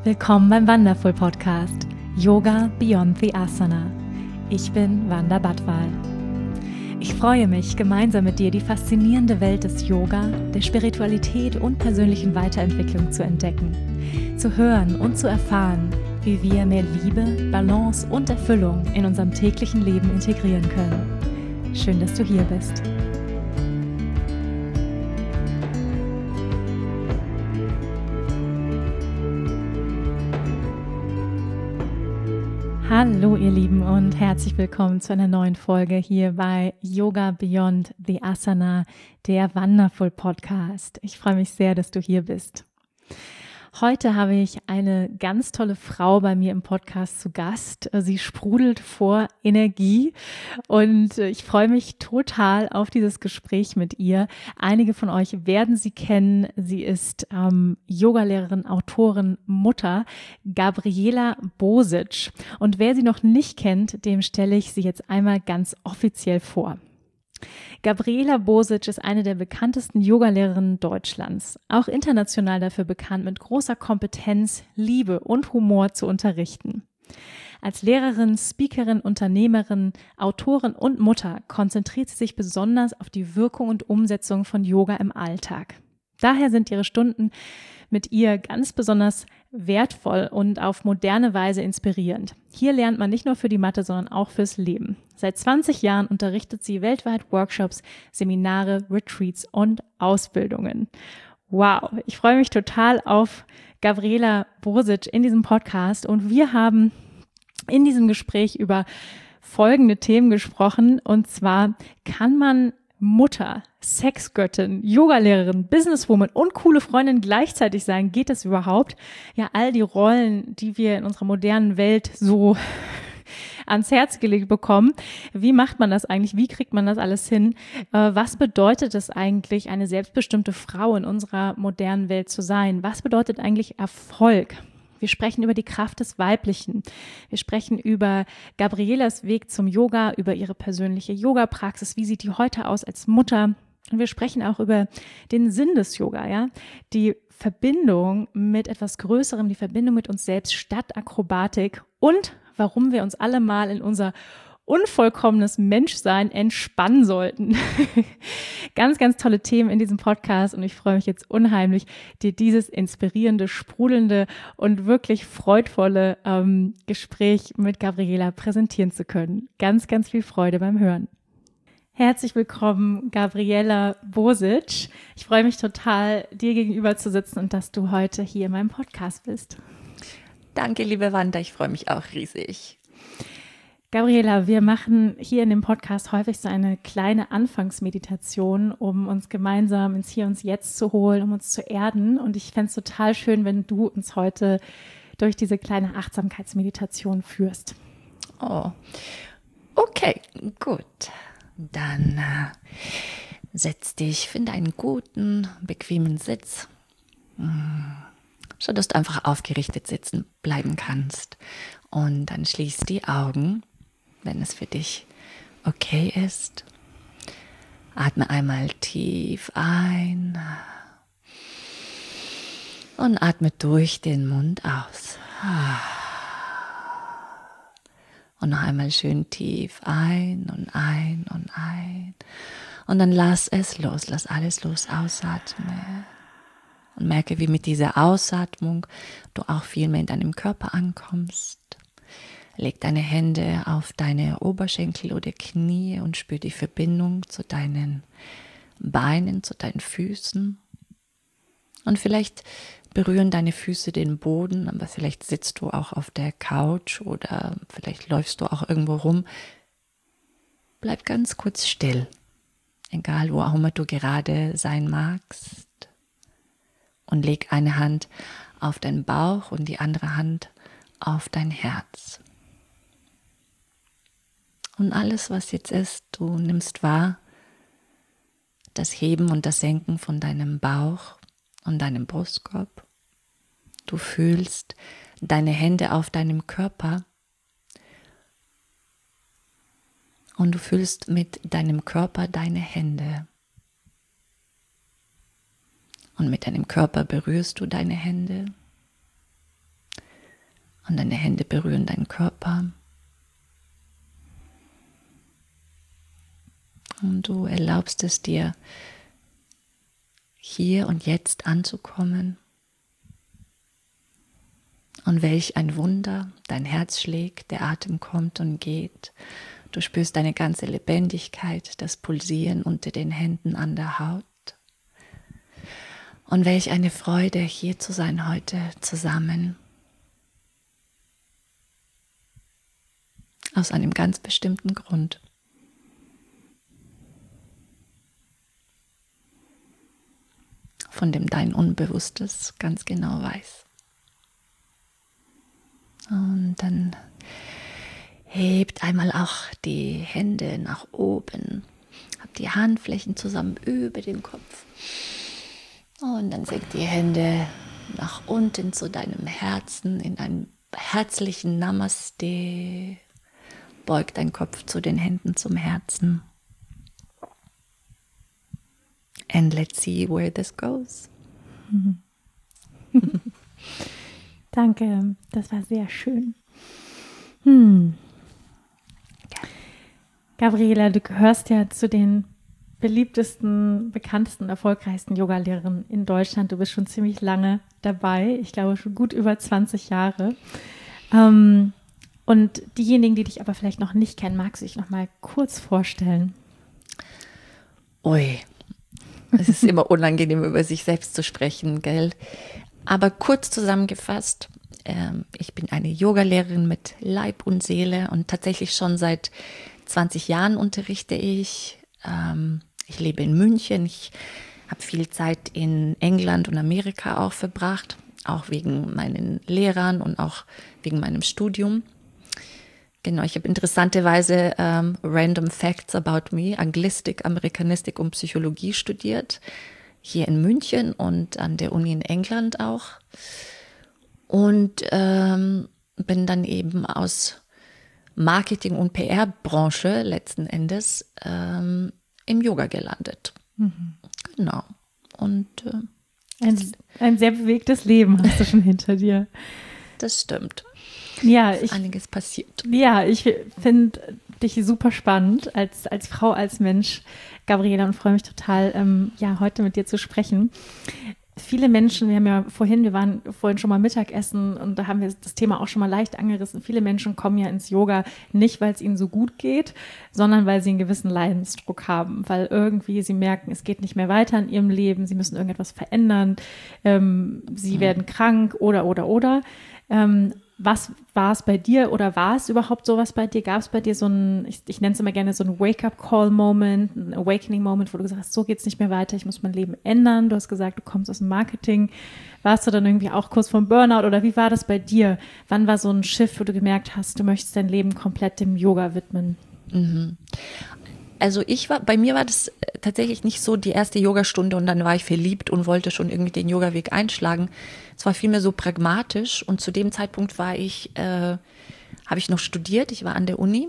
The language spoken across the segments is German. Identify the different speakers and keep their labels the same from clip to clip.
Speaker 1: Willkommen beim Wonderful Podcast Yoga Beyond the Asana. Ich bin Wanda Badwal. Ich freue mich, gemeinsam mit dir die faszinierende Welt des Yoga, der Spiritualität und persönlichen Weiterentwicklung zu entdecken, zu hören und zu erfahren, wie wir mehr Liebe, Balance und Erfüllung in unserem täglichen Leben integrieren können. Schön, dass du hier bist. Hallo ihr Lieben und herzlich willkommen zu einer neuen Folge hier bei Yoga Beyond the Asana, der Wonderful Podcast. Ich freue mich sehr, dass du hier bist. Heute habe ich eine ganz tolle Frau bei mir im Podcast zu Gast. Sie sprudelt vor Energie und ich freue mich total auf dieses Gespräch mit ihr. Einige von euch werden sie kennen. Sie ist Yogalehrerin, Autorin, Mutter, Gabriela Bosic. Und wer sie noch nicht kennt, dem stelle ich sie jetzt einmal ganz offiziell vor. Gabriela Bosic ist eine der bekanntesten Yogalehrerinnen Deutschlands, auch international dafür bekannt, mit großer Kompetenz, Liebe und Humor zu unterrichten. Als Lehrerin, Speakerin, Unternehmerin, Autorin und Mutter konzentriert sie sich besonders auf die Wirkung und Umsetzung von Yoga im Alltag. Daher sind ihre Stunden mit ihr ganz besonders wertvoll und auf moderne Weise inspirierend. Hier lernt man nicht nur für die Matte, sondern auch fürs Leben. Seit 20 Jahren unterrichtet sie weltweit Workshops, Seminare, Retreats und Ausbildungen. Wow, ich freue mich total auf Gabriela Bosic in diesem Podcast und wir haben in diesem Gespräch über folgende Themen gesprochen und zwar kann man Mutter, Sexgöttin, Yogalehrerin, Businesswoman und coole Freundin gleichzeitig sein? Geht das überhaupt? Ja, all die Rollen, die wir in unserer modernen Welt so ans Herz gelegt bekommen. Wie macht man das eigentlich? Wie kriegt man das alles hin? Was bedeutet es eigentlich, eine selbstbestimmte Frau in unserer modernen Welt zu sein? Was bedeutet eigentlich Erfolg? Wir sprechen über die Kraft des Weiblichen. Wir sprechen über Gabrielas Weg zum Yoga, über ihre persönliche Yoga-Praxis. Wie sieht die heute aus als Mutter? Und wir sprechen auch über den Sinn des Yoga, ja? Die Verbindung mit etwas Größerem, die Verbindung mit uns selbst statt Akrobatik und warum wir uns alle mal in unser unvollkommenes Menschsein entspannen sollten. Ganz, ganz tolle Themen in diesem Podcast und ich freue mich jetzt unheimlich, dir dieses inspirierende, sprudelnde und wirklich freudvolle Gespräch mit Gabriela präsentieren zu können. Ganz, ganz viel Freude beim Hören. Herzlich willkommen, Gabriela Bosic. Ich freue mich total, dir gegenüber zu sitzen und dass du heute hier in meinem Podcast bist.
Speaker 2: Danke, liebe Wanda, ich freue mich auch riesig.
Speaker 1: Gabriela, wir machen hier in dem Podcast häufig so eine kleine Anfangsmeditation, um uns gemeinsam ins Hier und Jetzt zu holen, um uns zu erden. Und ich fände es total schön, wenn du uns heute durch diese kleine Achtsamkeitsmeditation führst.
Speaker 2: Oh, okay, gut. Dann setz dich, finde einen guten, bequemen Sitz, sodass du einfach aufgerichtet sitzen bleiben kannst. Und dann schließ die Augen, wenn es für dich okay ist. Atme einmal tief ein und atme durch den Mund aus. Und noch einmal schön tief ein und ein und ein. Und dann lass es los, lass alles los, ausatme. Und merke, wie mit dieser Ausatmung du auch viel mehr in deinem Körper ankommst. Leg deine Hände auf deine Oberschenkel oder Knie und spür die Verbindung zu deinen Beinen, zu deinen Füßen. Und vielleicht berühren deine Füße den Boden, aber vielleicht sitzt du auch auf der Couch oder vielleicht läufst du auch irgendwo rum. Bleib ganz kurz still, egal wo auch immer du gerade sein magst. Und leg eine Hand auf deinen Bauch und die andere Hand auf dein Herz. Und alles, was jetzt ist, du nimmst wahr, das Heben und das Senken von deinem Bauch und deinem Brustkorb. Du fühlst deine Hände auf deinem Körper und du fühlst mit deinem Körper deine Hände. Und mit deinem Körper berührst du deine Hände. Und deine Hände berühren deinen Körper. Und du erlaubst es dir, hier und jetzt anzukommen. Und welch ein Wunder, dein Herz schlägt, der Atem kommt und geht. Du spürst deine ganze Lebendigkeit, das Pulsieren unter den Händen an der Haut. Und welch eine Freude, hier zu sein heute zusammen. Aus einem ganz bestimmten Grund. Von dem dein Unbewusstes ganz genau weiß. Und dann hebt einmal auch die Hände nach oben. Habt die Handflächen zusammen über dem Kopf. Und dann senkt die Hände nach unten zu deinem Herzen in einem herzlichen Namaste. Beug deinen Kopf zu den Händen zum Herzen. And let's see where this goes.
Speaker 1: Danke, das war sehr schön. Gabriela, du gehörst ja zu den beliebtesten, bekanntesten, erfolgreichsten Yogalehrerinnen in Deutschland. Du bist schon ziemlich lange dabei, ich glaube schon gut über 20 Jahre. Und diejenigen, die dich aber vielleicht noch nicht kennen, magst du dich noch mal kurz vorstellen?
Speaker 2: Ui, es ist immer unangenehm, über sich selbst zu sprechen, gell? Aber kurz zusammengefasst, ich bin eine Yogalehrerin mit Leib und Seele und tatsächlich schon seit 20 Jahren unterrichte ich. Ich lebe in München, ich habe viel Zeit in England und Amerika auch verbracht, auch wegen meinen Lehrern und auch wegen meinem Studium. Genau, ich habe interessanterweise Random Facts About Me, Anglistik, Amerikanistik und Psychologie studiert, hier in München und an der Uni in England auch. Und bin dann eben aus Marketing- und PR-Branche letzten Endes im Yoga gelandet. Genau. Und
Speaker 1: ein sehr bewegtes Leben hast du schon hinter dir.
Speaker 2: Das stimmt.
Speaker 1: Ja,
Speaker 2: ist einiges passiert.
Speaker 1: Ja, ich finde dich super spannend als Frau, als Mensch, Gabriela, und freue mich total, heute mit dir zu sprechen. Viele Menschen, wir waren vorhin schon mal Mittagessen und da haben wir das Thema auch schon mal leicht angerissen. Viele Menschen kommen ja ins Yoga nicht, weil es ihnen so gut geht, sondern weil sie einen gewissen Leidensdruck haben, weil irgendwie sie merken, es geht nicht mehr weiter in ihrem Leben, sie müssen irgendetwas verändern, sie werden krank oder. Was war es bei dir oder war es überhaupt sowas bei dir? Gab es bei dir so ein, ich nenne es immer gerne so ein Wake-up-Call-Moment, ein Awakening-Moment, wo du gesagt hast, so geht es nicht mehr weiter, ich muss mein Leben ändern. Du hast gesagt, du kommst aus dem Marketing. Warst du dann irgendwie auch kurz vorm Burnout oder wie war das bei dir? Wann war so ein Shift, wo du gemerkt hast, du möchtest dein Leben komplett dem Yoga widmen?
Speaker 2: Also bei mir war das tatsächlich nicht so die erste Yogastunde und dann war ich verliebt und wollte schon irgendwie den Yogaweg einschlagen. Es war vielmehr so pragmatisch und zu dem Zeitpunkt habe ich noch studiert, ich war an der Uni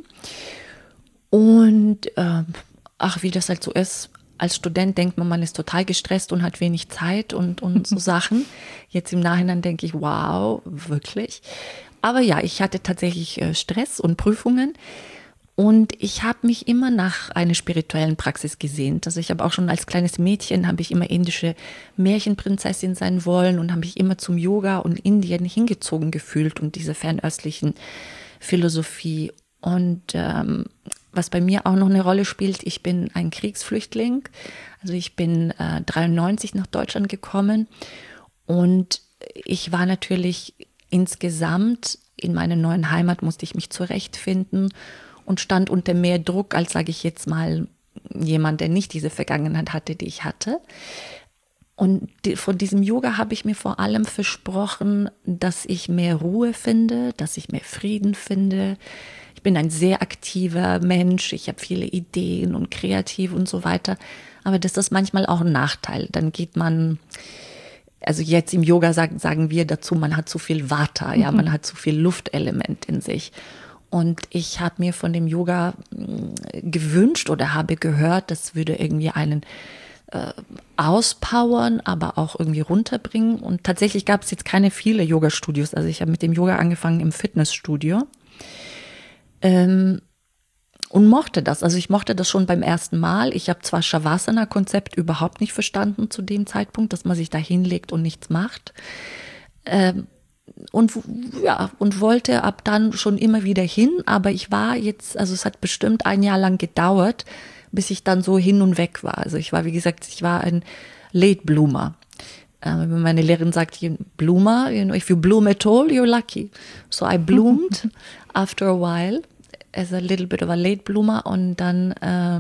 Speaker 2: und wie das halt so ist, als Student denkt man ist total gestresst und hat wenig Zeit und so Sachen. Jetzt im Nachhinein denke ich, wow, wirklich. Aber ja, ich hatte tatsächlich Stress und Prüfungen. Und ich habe mich immer nach einer spirituellen Praxis gesehnt. Also ich habe auch schon als kleines Mädchen, habe ich immer indische Märchenprinzessin sein wollen und habe mich immer zum Yoga und Indien hingezogen gefühlt und diese fernöstlichen Philosophie. Und was bei mir auch noch eine Rolle spielt, ich bin ein Kriegsflüchtling. Also ich bin 1993 nach Deutschland gekommen und ich war natürlich insgesamt in meiner neuen Heimat, musste ich mich zurechtfinden und stand unter mehr Druck als, sage ich jetzt mal, jemand, der nicht diese Vergangenheit hatte, die ich hatte. Und von diesem Yoga habe ich mir vor allem versprochen, dass ich mehr Ruhe finde, dass ich mehr Frieden finde. Ich bin ein sehr aktiver Mensch, ich habe viele Ideen und kreativ und so weiter. Aber das ist manchmal auch ein Nachteil. Dann geht man, also jetzt im Yoga sagen wir dazu, man hat zu viel Vata, ja, man hat zu viel Luftelement in sich. Und ich habe mir von dem Yoga gewünscht oder habe gehört, das würde irgendwie einen auspowern, aber auch irgendwie runterbringen. Und tatsächlich gab es jetzt keine viele Yoga-Studios. Also ich habe mit dem Yoga angefangen im Fitnessstudio und mochte das. Also ich mochte das schon beim ersten Mal. Ich habe zwar Shavasana-Konzept überhaupt nicht verstanden zu dem Zeitpunkt, dass man sich da hinlegt und nichts macht. Und wollte ab dann schon immer wieder hin. Aber ich war jetzt, also es hat bestimmt ein Jahr lang gedauert, bis ich dann so hin und weg war. Also ich war, wie gesagt, ein Late Bloomer. Meine Lehrerin sagt, Bloomer, if you bloom at all, you're lucky. So I bloomed after a while as a little bit of a late bloomer und dann,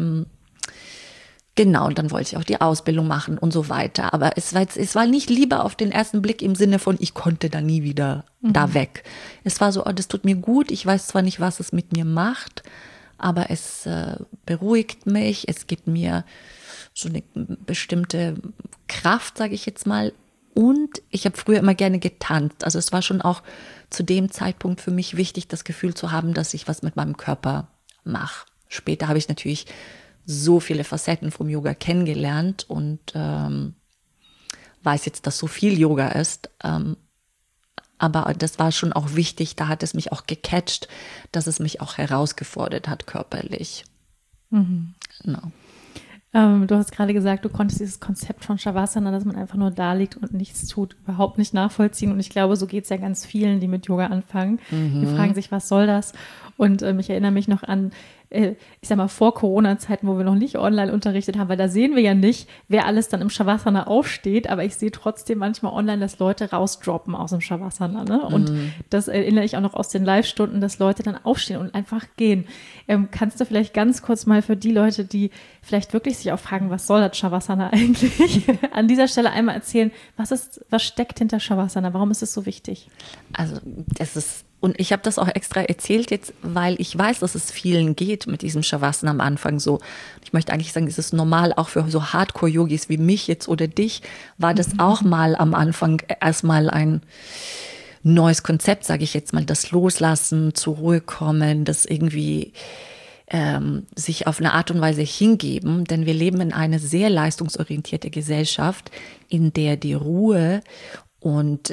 Speaker 2: und dann wollte ich auch die Ausbildung machen und so weiter. Aber es war nicht Liebe auf den ersten Blick im Sinne von, ich konnte da nie wieder da weg. Es war so, das tut mir gut. Ich weiß zwar nicht, was es mit mir macht, aber es beruhigt mich, es gibt mir so eine bestimmte Kraft, sage ich jetzt mal. Und ich habe früher immer gerne getanzt. Also es war schon auch zu dem Zeitpunkt für mich wichtig, das Gefühl zu haben, dass ich was mit meinem Körper mache. Später habe ich natürlich so viele Facetten vom Yoga kennengelernt und weiß jetzt, dass so viel Yoga ist. Aber das war schon auch wichtig, da hat es mich auch gecatcht, dass es mich auch herausgefordert hat körperlich. Genau.
Speaker 1: Du hast gerade gesagt, du konntest dieses Konzept von Shavasana, dass man einfach nur da liegt und nichts tut, überhaupt nicht nachvollziehen. Und ich glaube, so geht es ja ganz vielen, die mit Yoga anfangen. Die fragen sich, was soll das? Und ich erinnere mich noch an, ich sag mal, vor Corona-Zeiten, wo wir noch nicht online unterrichtet haben, weil da sehen wir ja nicht, wer alles dann im Shavasana aufsteht, aber ich sehe trotzdem manchmal online, dass Leute rausdroppen aus dem Shavasana, ne? Und das erinnere ich auch noch aus den Live-Stunden, dass Leute dann aufstehen und einfach gehen. Kannst du vielleicht ganz kurz mal für die Leute, die vielleicht wirklich sich auch fragen, was soll das Shavasana eigentlich, an dieser Stelle einmal erzählen, was steckt hinter Shavasana, warum ist es so wichtig?
Speaker 2: Also und ich habe das auch extra erzählt jetzt, weil ich weiß, dass es vielen geht mit diesem Shavasana am Anfang so. Ich möchte eigentlich sagen, es ist normal, auch für so Hardcore-Yogis wie mich jetzt oder dich, war das auch mal am Anfang erstmal ein neues Konzept, sage ich jetzt mal, das Loslassen, zur Ruhe kommen, das irgendwie sich auf eine Art und Weise hingeben, denn wir leben in einer sehr leistungsorientierte Gesellschaft, in der die Ruhe und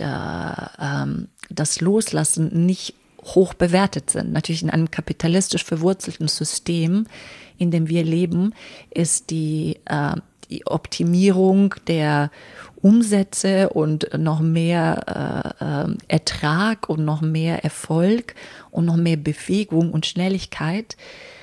Speaker 2: das Loslassen nicht hoch bewertet sind. Natürlich in einem kapitalistisch verwurzelten System, in dem wir leben, ist die Optimierung der Umsätze und noch mehr Ertrag und noch mehr Erfolg und noch mehr Bewegung und Schnelligkeit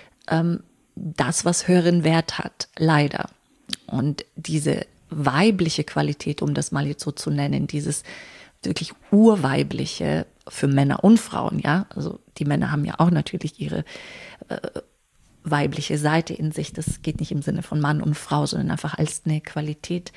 Speaker 2: das, was höheren Wert hat, leider. Und diese weibliche Qualität, um das mal jetzt so zu nennen, dieses wirklich urweibliche für Männer und Frauen, ja, also die Männer haben ja auch natürlich ihre weibliche Seite in sich, das geht nicht im Sinne von Mann und Frau, sondern einfach als eine Qualität,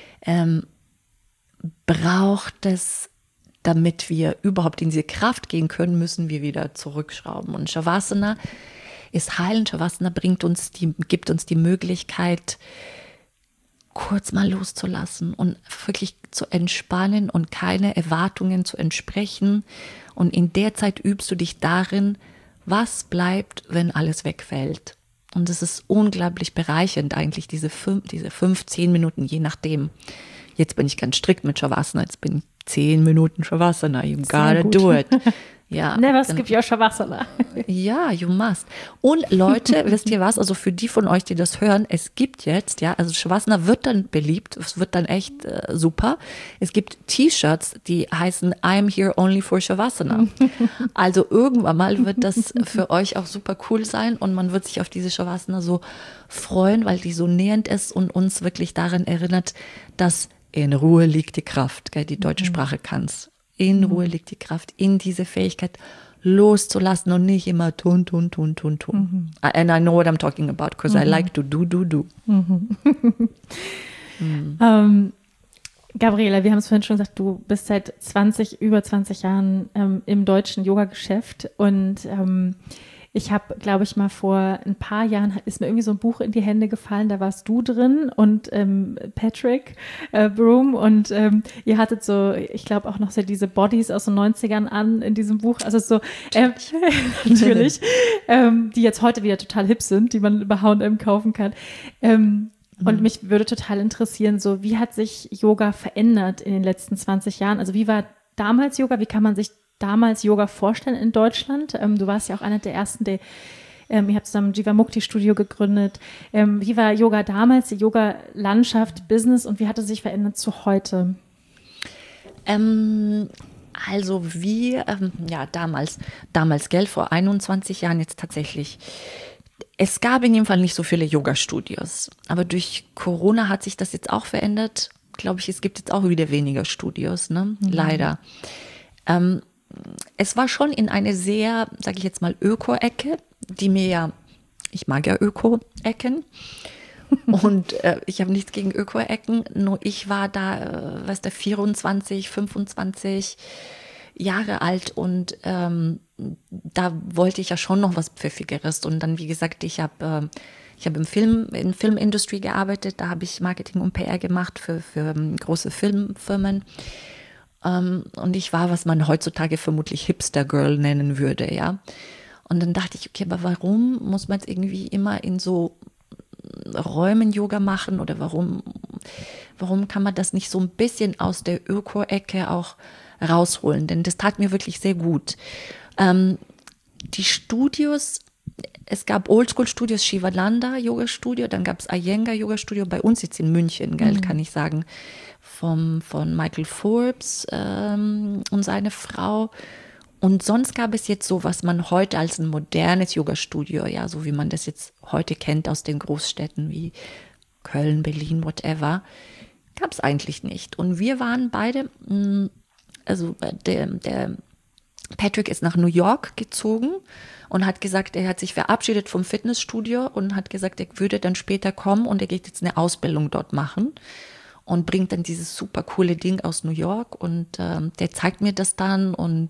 Speaker 2: braucht es, damit wir überhaupt in diese Kraft gehen können, müssen wir wieder zurückschrauben. Und Shavasana ist heilend. Shavasana gibt uns die Möglichkeit, kurz mal loszulassen und wirklich zu entspannen und keine Erwartungen zu entsprechen. Und in der Zeit übst du dich darin, was bleibt, wenn alles wegfällt. Und es ist unglaublich bereichernd eigentlich, diese 5-10 Minuten, je nachdem. Jetzt bin ich ganz strikt mit Shavasana, jetzt bin ich 10 Minuten Shavasana, you gotta do it. Ja,
Speaker 1: Never skip your Shavasana.
Speaker 2: Ja, you must. Und Leute, wisst ihr was, also für die von euch, die das hören, es gibt jetzt, ja, also Shavasana wird dann beliebt, es wird dann echt super. Es gibt T-Shirts, die heißen I'm here only for Shavasana. Also irgendwann mal wird das für euch auch super cool sein und man wird sich auf diese Shavasana so freuen, weil die so nähernd ist und uns wirklich daran erinnert, dass in Ruhe liegt die Kraft, gell, die deutsche Sprache kann's. In Ruhe liegt die Kraft, in diese Fähigkeit loszulassen und nicht immer tun. And I know what I'm talking about, because I like to do.
Speaker 1: Gabriela, wir haben es vorhin schon gesagt, du bist seit über 20 Jahren im deutschen Yoga-Geschäft und ich habe, glaube ich, mal vor ein paar Jahren ist mir irgendwie so ein Buch in die Hände gefallen, da warst du drin und Patrick Broom und ihr hattet so, ich glaube auch noch so diese Bodies aus den 90ern an in diesem Buch, also so, natürlich, die jetzt heute wieder total hip sind, die man bei H&M kaufen kann. Und mich würde total interessieren, so wie hat sich Yoga verändert in den letzten 20 Jahren? Also wie war damals Yoga? Wie kann man sich damals Yoga vorstellen in Deutschland? Du warst ja auch einer der ersten, ihr habt zusammen Jivamukti Studio gegründet. Wie war Yoga damals, die Yoga-Landschaft, Business und wie hat es sich verändert zu heute?
Speaker 2: Also damals, Geld vor 21 Jahren jetzt tatsächlich. Es gab in jedem Fall nicht so viele Yoga-Studios, aber durch Corona hat sich das jetzt auch verändert. Glaube ich, es gibt jetzt auch wieder weniger Studios, ne? Leider. Es war schon in eine sehr, sage ich jetzt mal, Öko-Ecke, ich mag ja Öko-Ecken. Und ich habe nichts gegen Öko-Ecken, nur ich war da, 24, 25 Jahre alt und da wollte ich ja schon noch was Pfiffigeres. Und dann, wie gesagt, ich habe in Filmindustrie gearbeitet, da habe ich Marketing und PR gemacht für große Filmfirmen. Und ich war, was man heutzutage vermutlich Hipster-Girl nennen würde, ja. Und dann dachte ich, okay, aber warum muss man jetzt irgendwie immer in so Räumen Yoga machen oder warum kann man das nicht so ein bisschen aus der Öko-Ecke auch rausholen? Denn das tat mir wirklich sehr gut. Die Studios, es gab Oldschool-Studios, Shivananda Yoga Studio, dann gab es Iyengar Yoga Studio, bei uns jetzt in München, kann ich sagen, von Michael Forbes und seine Frau. Und sonst gab es jetzt so, was man heute als ein modernes Yoga-Studio, ja, so wie man das jetzt heute kennt aus den Großstädten wie Köln, Berlin, whatever, gab es eigentlich nicht. Und wir waren beide, also der Patrick ist nach New York gezogen und hat gesagt, er hat sich verabschiedet vom Fitnessstudio und hat gesagt, er würde dann später kommen und er geht jetzt eine Ausbildung dort machen. Und bringt dann dieses super coole Ding aus New York und der zeigt mir das dann und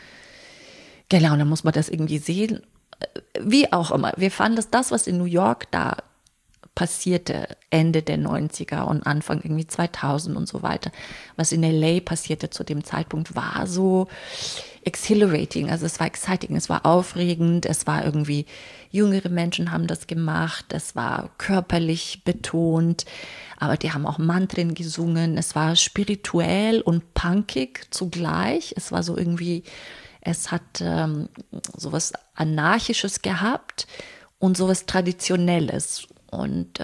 Speaker 2: genau, dann muss man das irgendwie sehen. Wie auch immer, wir fanden das, was in New York da passierte, Ende der 90er und Anfang irgendwie 2000 und so weiter, was in LA passierte zu dem Zeitpunkt, war so exhilarating, also es war exciting, es war aufregend, es war irgendwie, jüngere Menschen haben das gemacht, es war körperlich betont, aber die haben auch Mantren gesungen, es war spirituell und punkig zugleich, es war so irgendwie, es hat sowas Anarchisches gehabt und sowas Traditionelles und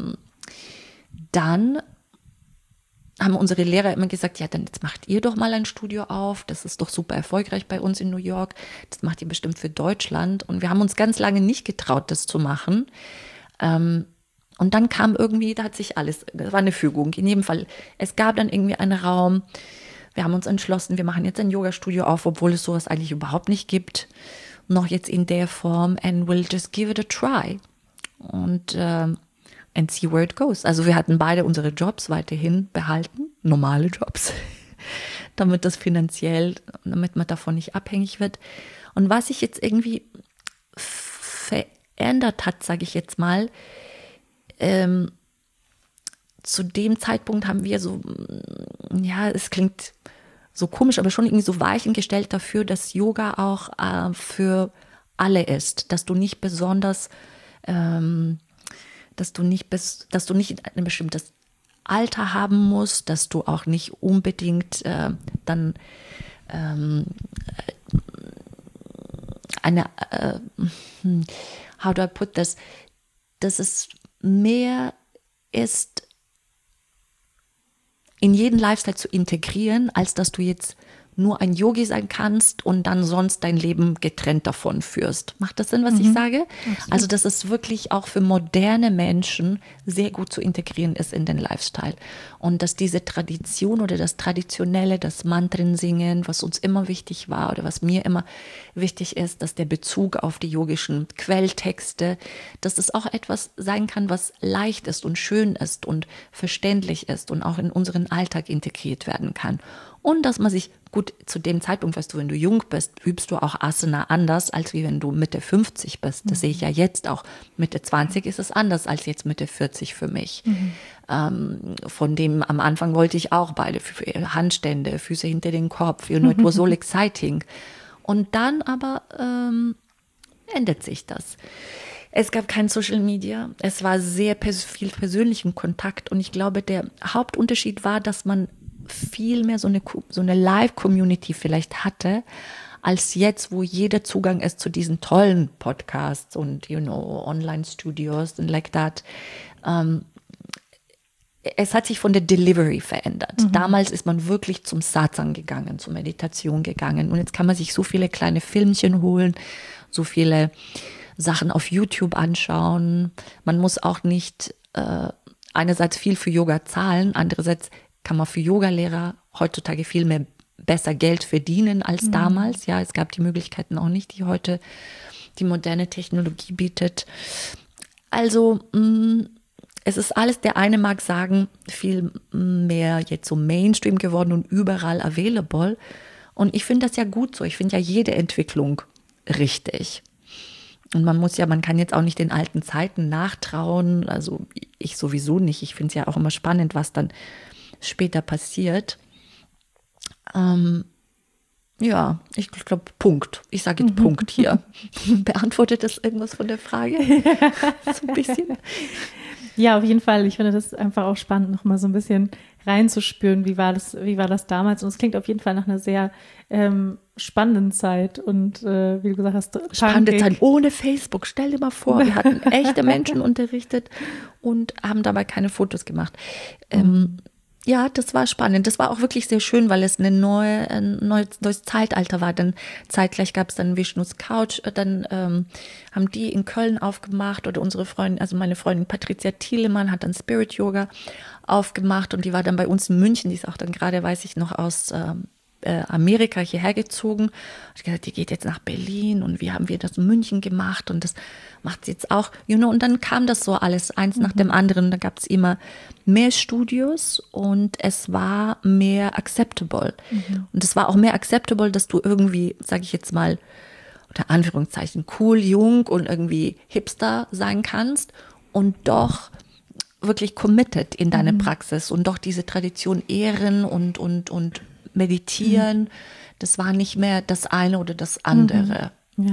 Speaker 2: dann haben unsere Lehrer immer gesagt, ja, dann jetzt macht ihr doch mal ein Studio auf, das ist doch super erfolgreich bei uns in New York, das macht ihr bestimmt für Deutschland und wir haben uns ganz lange nicht getraut, das zu machen. Und dann kam irgendwie, da hat sich alles, das war eine Fügung, in jedem Fall, es gab dann irgendwie einen Raum, wir haben uns entschlossen, wir machen jetzt ein Yoga-Studio auf, obwohl es sowas eigentlich überhaupt nicht gibt, noch jetzt in der Form and we'll just give it a try und and see where it goes. Also wir hatten beide unsere Jobs weiterhin behalten, normale Jobs, damit man davon nicht abhängig wird. Und was sich jetzt irgendwie verändert hat, sage ich jetzt mal, zu dem Zeitpunkt haben wir so, ja, es klingt so komisch, aber schon irgendwie so Weichen gestellt dafür, dass Yoga auch für alle ist, dass du nicht besonders dass du nicht ein bestimmtes Alter haben musst, dass du auch nicht unbedingt dann how do I put this, dass es mehr ist, in jeden Lifestyle zu integrieren, als dass du jetzt nur ein Yogi sein kannst und dann sonst dein Leben getrennt davon führst. Macht das Sinn, was ich sage? Absolut. Also, dass es wirklich auch für moderne Menschen sehr gut zu integrieren ist in den Lifestyle. Und dass diese Tradition oder das Traditionelle, das Mantren-Singen, was uns immer wichtig war oder was mir immer wichtig ist, dass der Bezug auf die yogischen Quelltexte, dass das auch etwas sein kann, was leicht ist und schön ist und verständlich ist und auch in unseren Alltag integriert werden kann. Und dass man sich gut zu dem Zeitpunkt, weißt du, wenn du jung bist, übst du auch Asana anders, als wie wenn du Mitte 50 bist. Das sehe ich ja jetzt auch. Mitte 20 ist es anders als jetzt Mitte 40 für mich. Von dem am Anfang wollte ich auch beide Handstände, Füße hinter den Kopf. You know, it was all exciting. Und dann aber ändert sich das. Es gab kein Social Media. Es war sehr viel persönlichen Kontakt. Und ich glaube, der Hauptunterschied war, dass man viel mehr so eine Live-Community vielleicht hatte, als jetzt, wo jeder Zugang ist zu diesen tollen Podcasts und, Online-Studios und like that. Es hat sich von der Delivery verändert. Damals ist man wirklich zum Satsang gegangen, zur Meditation gegangen. Und jetzt kann man sich so viele kleine Filmchen holen, so viele Sachen auf YouTube anschauen. Man muss auch nicht einerseits viel für Yoga zahlen, andererseits kann man für Yogalehrer heutzutage viel mehr besser Geld verdienen als damals. Ja, es gab die Möglichkeiten auch nicht, die heute die moderne Technologie bietet. Also es ist alles, der eine mag sagen, viel mehr jetzt so Mainstream geworden und überall available. Und ich finde das ja gut so. Ich finde ja jede Entwicklung richtig. Und man kann jetzt auch nicht den alten Zeiten nachtrauen. Also ich sowieso nicht. Ich finde es ja auch immer spannend, was dann später passiert. Ja, ich glaube, Punkt. Ich sage jetzt Punkt hier. Beantwortet das irgendwas von der Frage? So ein bisschen.
Speaker 1: Ja, auf jeden Fall. Ich finde das einfach auch spannend, noch mal so ein bisschen reinzuspüren, wie war das damals. Und es klingt auf jeden Fall nach einer sehr spannenden Zeit. Und wie du gesagt hast,
Speaker 2: spannende Zeit ohne Facebook. Stell dir mal vor, wir hatten echte Menschen unterrichtet und haben dabei keine Fotos gemacht. Ja, das war spannend. Das war auch wirklich sehr schön, weil es ein neues Zeitalter war. Dann zeitgleich gab es dann Vishnus Couch. Dann haben die in Köln aufgemacht oder unsere Freundin, also meine Freundin Patricia Thielemann hat dann Spirit Yoga aufgemacht und die war dann bei uns in München. Die ist auch dann gerade, weiß ich noch, aus Amerika hierher gezogen. Ich habe gesagt, die geht jetzt nach Berlin und wie haben wir das in München gemacht und das macht sie jetzt auch, und dann kam das so alles, eins nach dem anderen, da gab es immer mehr Studios und es war mehr acceptable. Und es war auch mehr acceptable, dass du irgendwie, sage ich jetzt mal, unter Anführungszeichen, cool, jung und irgendwie Hipster sein kannst und doch wirklich committed in deine Praxis und doch diese Tradition ehren und meditieren. Das war nicht mehr das eine oder das andere.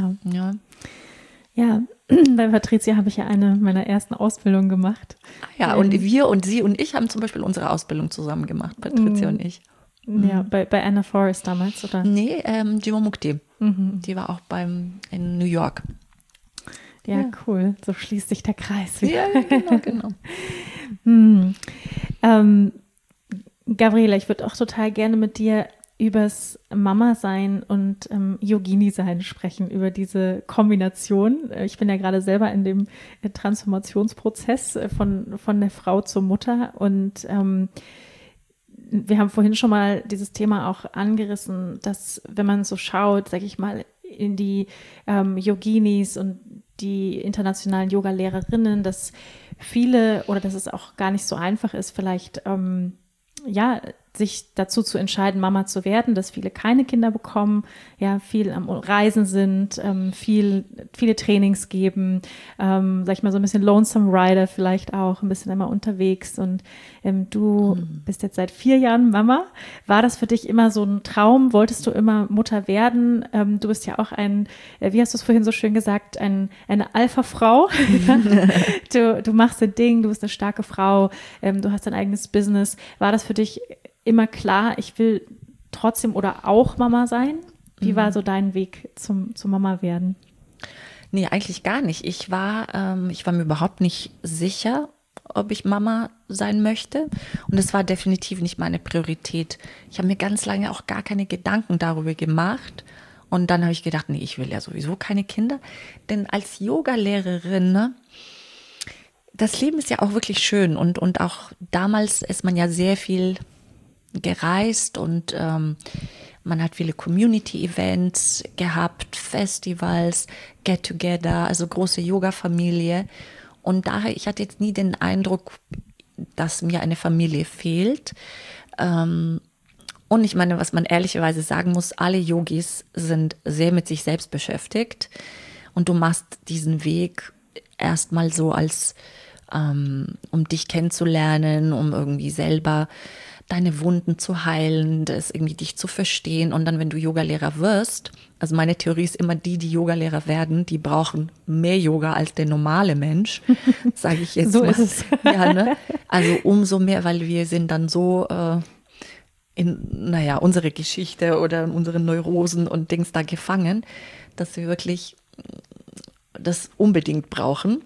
Speaker 1: Ja, bei Patricia habe ich ja eine meiner ersten Ausbildungen gemacht.
Speaker 2: Ja, und wir und sie und ich haben zum Beispiel unsere Ausbildung zusammen gemacht, Patricia und ich.
Speaker 1: Ja, bei Anna Forrest damals, oder?
Speaker 2: Nee, Jivamukti. Die war auch in New York.
Speaker 1: Ja, cool. So schließt sich der Kreis.
Speaker 2: Ja, genau.
Speaker 1: Gabriela, ich würde auch total gerne mit dir übers Mama-Sein und Yogini-Sein sprechen, über diese Kombination. Ich bin ja gerade selber in dem Transformationsprozess von der Frau zur Mutter und wir haben vorhin schon mal dieses Thema auch angerissen, dass wenn man so schaut, sage ich mal, in die Yoginis und die internationalen Yoga-Lehrerinnen, dass viele oder dass es auch gar nicht so einfach ist, vielleicht sich dazu zu entscheiden, Mama zu werden, dass viele keine Kinder bekommen, ja, viel am Reisen sind, viele Trainings geben, sag ich mal, so ein bisschen Lonesome Rider vielleicht auch, ein bisschen immer unterwegs und du bist jetzt seit 4 Jahren Mama. War das für dich immer so ein Traum? Wolltest du immer Mutter werden? Du bist ja auch wie hast du es vorhin so schön gesagt, eine Alpha-Frau. Du machst dein Ding, du bist eine starke Frau, du hast dein eigenes Business. War das für dich immer klar, ich will trotzdem oder auch Mama sein? Wie war so dein Weg zum Mama werden?
Speaker 2: Nee, eigentlich gar nicht. Ich war mir überhaupt nicht sicher, ob ich Mama sein möchte. Und es war definitiv nicht meine Priorität. Ich habe mir ganz lange auch gar keine Gedanken darüber gemacht. Und dann habe ich gedacht, nee, ich will ja sowieso keine Kinder. Denn als Yogalehrerin, ne, das Leben ist ja auch wirklich schön. Und auch damals ist man ja sehr viel gereist und man hat viele Community-Events gehabt, Festivals, Get-Together, also große Yoga-Familie. Und daher, ich hatte jetzt nie den Eindruck, dass mir eine Familie fehlt. Und ich meine, was man ehrlicherweise sagen muss, alle Yogis sind sehr mit sich selbst beschäftigt. Und du machst diesen Weg erstmal so um dich kennenzulernen, um irgendwie selber deine Wunden zu heilen, das irgendwie dich zu verstehen. Und dann, wenn du Yogalehrer wirst, also meine Theorie ist immer die Yogalehrer werden, die brauchen mehr Yoga als der normale Mensch, sage ich jetzt
Speaker 1: So
Speaker 2: mal.
Speaker 1: ist es.
Speaker 2: Ja, ne? Also umso mehr, weil wir sind dann so in, unsere Geschichte oder in unseren Neurosen und Dings da gefangen, dass wir wirklich das unbedingt brauchen.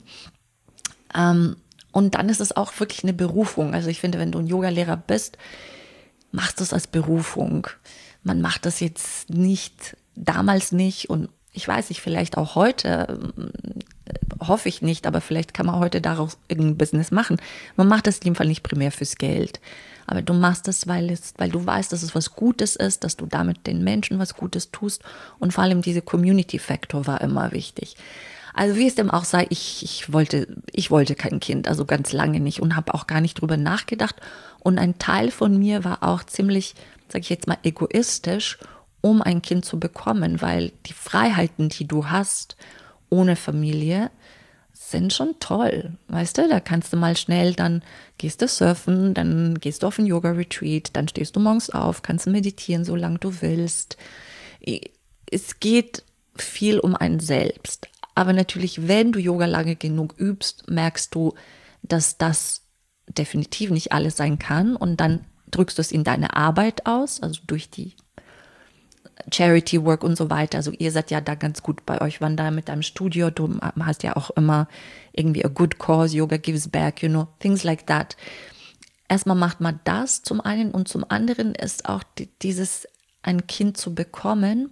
Speaker 2: Und dann ist es auch wirklich eine Berufung. Also ich finde, wenn du ein Yogalehrer bist, machst du es als Berufung. Man macht das jetzt nicht, damals nicht und ich weiß nicht, vielleicht auch heute, hoffe ich nicht, aber vielleicht kann man heute daraus irgendein Business machen. Man macht das in dem Fall nicht primär fürs Geld. Aber du machst es, weil du weißt, dass es was Gutes ist, dass du damit den Menschen was Gutes tust. Und vor allem diese Community-Faktor war immer wichtig. Also wie es dem auch sei, ich wollte kein Kind, also ganz lange nicht und habe auch gar nicht drüber nachgedacht. Und ein Teil von mir war auch ziemlich, sage ich jetzt mal, egoistisch, um ein Kind zu bekommen, weil die Freiheiten, die du hast ohne Familie, sind schon toll, weißt du, da kannst du mal schnell, dann gehst du surfen, dann gehst du auf ein Yoga-Retreat, dann stehst du morgens auf, kannst meditieren, solange du willst. Es geht viel um einen selbst. Aber natürlich, wenn du Yoga lange genug übst, merkst du, dass das definitiv nicht alles sein kann. Und dann drückst du es in deine Arbeit aus, also durch die Charity Work und so weiter. Also ihr seid ja da ganz gut bei euch, Wanda, mit deinem Studio. Du hast ja auch immer irgendwie a good cause, Yoga gives back, things like that. Erstmal macht man das zum einen und zum anderen ist auch dieses, ein Kind zu bekommen,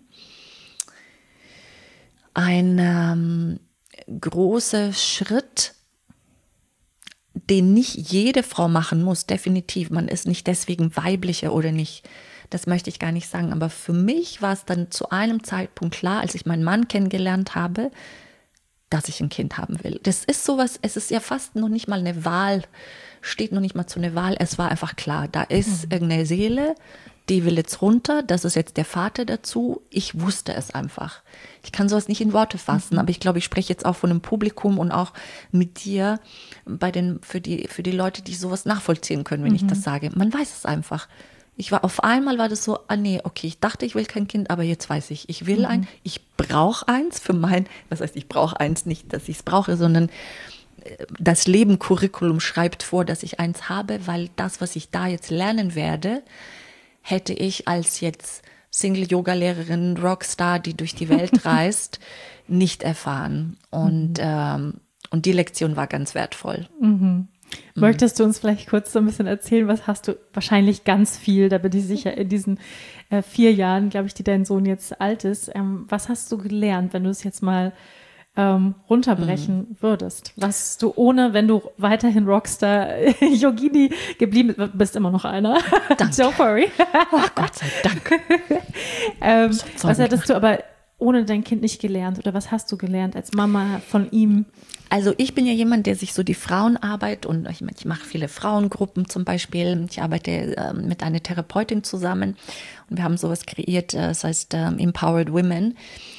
Speaker 2: ein großer Schritt, den nicht jede Frau machen muss, definitiv. Man ist nicht deswegen weiblicher oder nicht. Das möchte ich gar nicht sagen. Aber für mich war es dann zu einem Zeitpunkt klar, als ich meinen Mann kennengelernt habe, dass ich ein Kind haben will. Das ist sowas, es ist ja fast noch nicht mal eine Wahl, steht noch nicht mal zu einer Wahl. Es war einfach klar, da ist irgendeine Seele, die will jetzt runter, das ist jetzt der Vater dazu. Ich wusste es einfach. Ich kann sowas nicht in Worte fassen, aber ich glaube, ich spreche jetzt auch von einem Publikum und auch mit dir für die Leute, die sowas nachvollziehen können, wenn ich das sage. Man weiß es einfach. Auf einmal war das so, nee, okay, ich dachte, ich will kein Kind, aber jetzt weiß ich will ich brauche eins für was heißt, ich brauche eins, nicht, dass ich es brauche, sondern das Leben-Curriculum schreibt vor, dass ich eins habe, weil das, was ich da jetzt lernen werde, hätte ich als jetzt Single-Yoga-Lehrerin, Rockstar, die durch die Welt reist, nicht erfahren. Und die Lektion war ganz wertvoll.
Speaker 1: Möchtest du uns vielleicht kurz so ein bisschen erzählen, was hast du, wahrscheinlich ganz viel, da bin ich sicher, in diesen 4 Jahren, glaube ich, die dein Sohn jetzt alt ist, was hast du gelernt, wenn du es jetzt mal runterbrechen würdest? Was du wenn du weiterhin Rockstar Yogini geblieben bist, immer noch einer.
Speaker 2: Danke.
Speaker 1: Don't worry.
Speaker 2: Oh Gott sei Dank.
Speaker 1: Was hättest du aber ohne dein Kind nicht gelernt oder was hast du gelernt als Mama von ihm?
Speaker 2: Also ich bin ja jemand, der sich so die Frauenarbeit und ich mache viele Frauengruppen zum Beispiel. Ich arbeite mit einer Therapeutin zusammen und wir haben sowas kreiert, das heißt Empowered Women,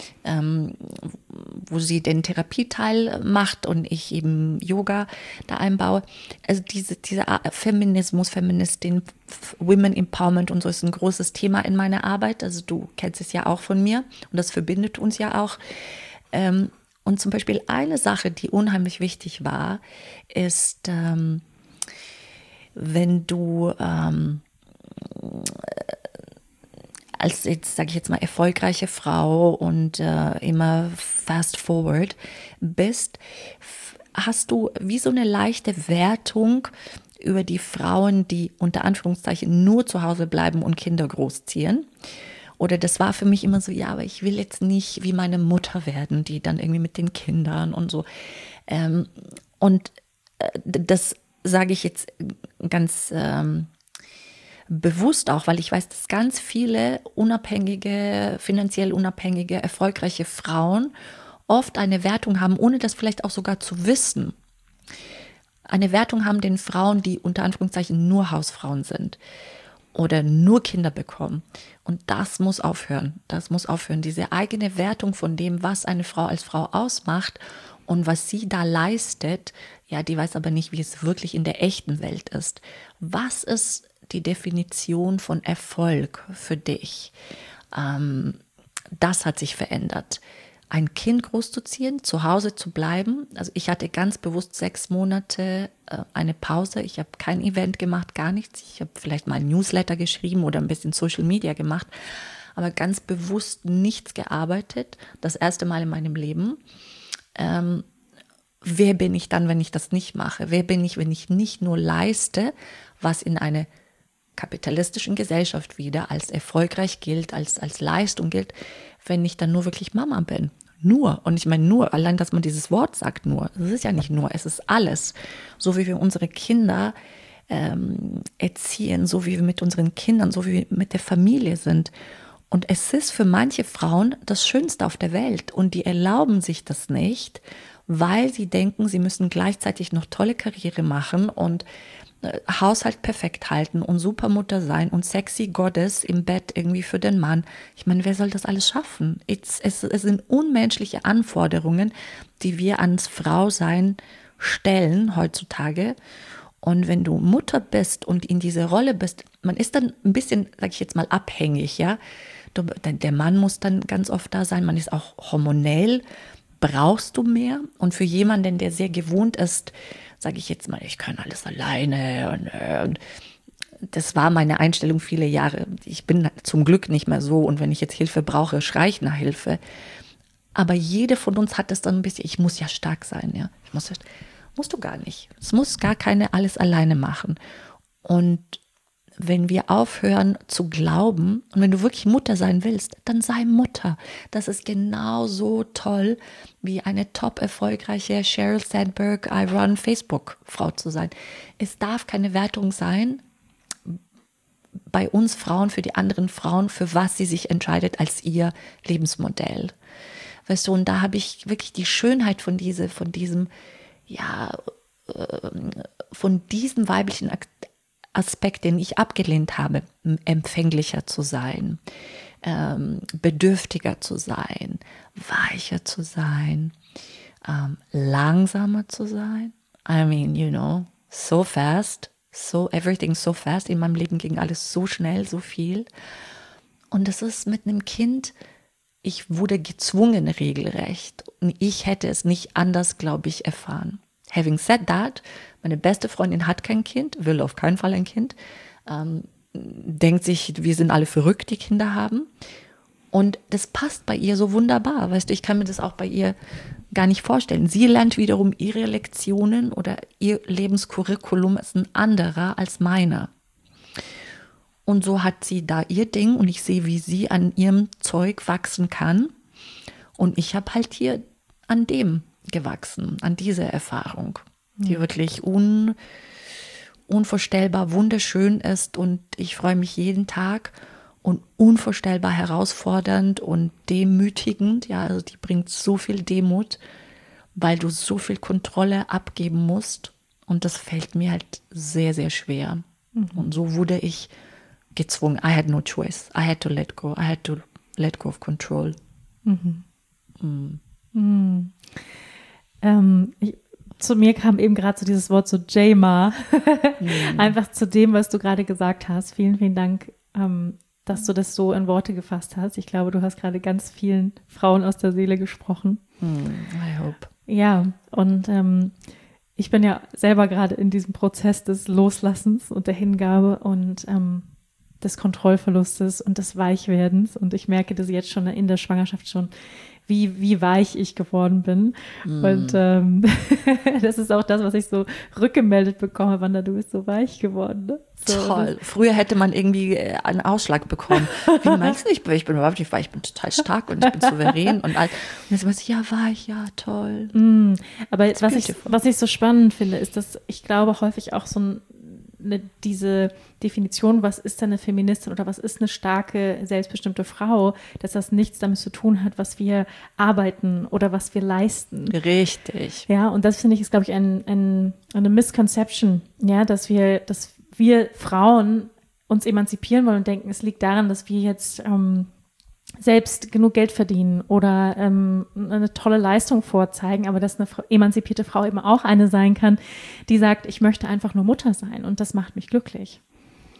Speaker 2: wo sie den Therapieteil macht und ich eben Yoga da einbaue. Also diese Feminismus, Feministin, Women Empowerment und so ist ein großes Thema in meiner Arbeit. Also du kennst es ja auch von mir und das verbindet uns ja auch. Und zum Beispiel eine Sache, die unheimlich wichtig war, ist, wenn du als jetzt, sage ich jetzt mal, erfolgreiche Frau und immer fast forward bist, hast du wie so eine leichte Wertung über die Frauen, die unter Anführungszeichen nur zu Hause bleiben und Kinder großziehen. Oder das war für mich immer so, ja, aber ich will jetzt nicht wie meine Mutter werden, die dann irgendwie mit den Kindern und so. Das sage ich jetzt ganz bewusst auch, weil ich weiß, dass ganz viele finanziell unabhängige, erfolgreiche Frauen oft eine Wertung haben, ohne das vielleicht auch sogar zu wissen. Eine Wertung haben den Frauen, die unter Anführungszeichen nur Hausfrauen sind oder nur Kinder bekommen. Und das muss aufhören. Das muss aufhören. Diese eigene Wertung von dem, was eine Frau als Frau ausmacht und was sie da leistet, ja, die weiß aber nicht, wie es wirklich in der echten Welt ist. Was ist die Definition von Erfolg für dich? Das hat sich verändert. Ein Kind großzuziehen, zu Hause zu bleiben. Also ich hatte ganz bewusst 6 Monate eine Pause. Ich habe kein Event gemacht, gar nichts. Ich habe vielleicht mal ein Newsletter geschrieben oder ein bisschen Social Media gemacht, aber ganz bewusst nichts gearbeitet. Das erste Mal in meinem Leben. Wer bin ich dann, wenn ich das nicht mache? Wer bin ich, wenn ich nicht nur leiste, was in einer kapitalistischen Gesellschaft wieder als erfolgreich gilt, als Leistung gilt, wenn ich dann nur wirklich Mama bin? Nur. Und ich meine nur, allein, dass man dieses Wort sagt nur. Es ist ja nicht nur, es ist alles. So wie wir unsere Kinder erziehen, so wie wir mit unseren Kindern, so wie wir mit der Familie sind. Und es ist für manche Frauen das Schönste auf der Welt. Und die erlauben sich das nicht, weil sie denken, sie müssen gleichzeitig noch tolle Karriere machen und Haushalt perfekt halten und Supermutter sein und sexy Goddess im Bett irgendwie für den Mann. Ich meine, wer soll das alles schaffen? Es sind unmenschliche Anforderungen, die wir ans Frausein stellen heutzutage. Und wenn du Mutter bist und in diese Rolle bist, man ist dann ein bisschen, sag ich jetzt mal, abhängig, ja. Der Mann muss dann ganz oft da sein, man ist auch hormonell, brauchst du mehr. Und für jemanden, der sehr gewohnt ist, sage ich jetzt mal, ich kann alles alleine und das war meine Einstellung viele Jahre. Ich bin zum Glück nicht mehr so und wenn ich jetzt Hilfe brauche, schreie ich nach Hilfe. Aber jede von uns hat das dann ein bisschen, ich muss ja stark sein, ja. Musst du gar nicht. Es muss gar keine alles alleine machen. Und wenn wir aufhören zu glauben und wenn du wirklich Mutter sein willst, dann sei Mutter. Das ist genauso toll, wie eine top erfolgreiche Sheryl Sandberg, I Run Facebook Frau zu sein. Es darf keine Wertung sein bei uns Frauen, für die anderen Frauen, für was sie sich entscheidet als ihr Lebensmodell. Weißt du, und da habe ich wirklich die Schönheit von diesem weiblichen Aspekt, den ich abgelehnt habe, empfänglicher zu sein, bedürftiger zu sein, weicher zu sein, langsamer zu sein. I mean, so fast, everything so fast. In meinem Leben ging alles so schnell, so viel. Und das ist mit einem Kind, ich wurde gezwungen regelrecht. Und ich hätte es nicht anders, glaube ich, erfahren. Having said that, meine beste Freundin hat kein Kind, will auf keinen Fall ein Kind, denkt sich, wir sind alle verrückt, die Kinder haben. Und das passt bei ihr so wunderbar. Weißt du, ich kann mir das auch bei ihr gar nicht vorstellen. Sie lernt wiederum ihre Lektionen oder ihr Lebenscurriculum ist ein anderer als meiner. Und so hat sie da ihr Ding und ich sehe, wie sie an ihrem Zeug wachsen kann. Und ich habe halt hier an dem gewachsen, an dieser Erfahrung, die wirklich unvorstellbar wunderschön ist und ich freue mich jeden Tag und unvorstellbar herausfordernd und demütigend, ja, also die bringt so viel Demut, weil du so viel Kontrolle abgeben musst und das fällt mir halt sehr, sehr schwer. Und so wurde ich gezwungen. I had no choice. I had to let go. I had to let go of control.
Speaker 1: Zu mir kam eben gerade so dieses Wort so Jema, einfach zu dem, was du gerade gesagt hast. Vielen, vielen Dank, dass du das so in Worte gefasst hast. Ich glaube, du hast gerade ganz vielen Frauen aus der Seele gesprochen.
Speaker 2: I hope.
Speaker 1: Ja, und ich bin ja selber gerade in diesem Prozess des Loslassens und der Hingabe und des Kontrollverlustes und des Weichwerdens. Und ich merke das jetzt schon in der Schwangerschaft schon, wie weich ich geworden bin. Und das ist auch das, was ich so rückgemeldet bekomme, Wanda, du bist so weich geworden. Ne? So,
Speaker 2: toll. Früher hätte man irgendwie einen Ausschlag bekommen. Wie meinst du, ich bin überhaupt nicht weich, ich bin total stark und ich bin souverän und all. Und jetzt weiß ich, ja, weich, ja, toll.
Speaker 1: Aber was ich so spannend finde, ist, dass ich glaube häufig auch so diese Definition, was ist denn eine Feministin oder was ist eine starke, selbstbestimmte Frau, dass das nichts damit zu tun hat, was wir arbeiten oder was wir leisten.
Speaker 2: Richtig.
Speaker 1: Ja, und das finde ich ist, glaube ich, eine Misconception, ja, dass wir Frauen uns emanzipieren wollen und denken, es liegt daran, dass wir jetzt selbst genug Geld verdienen oder eine tolle Leistung vorzeigen, aber dass eine emanzipierte Frau eben auch eine sein kann, die sagt, ich möchte einfach nur Mutter sein und das macht mich glücklich.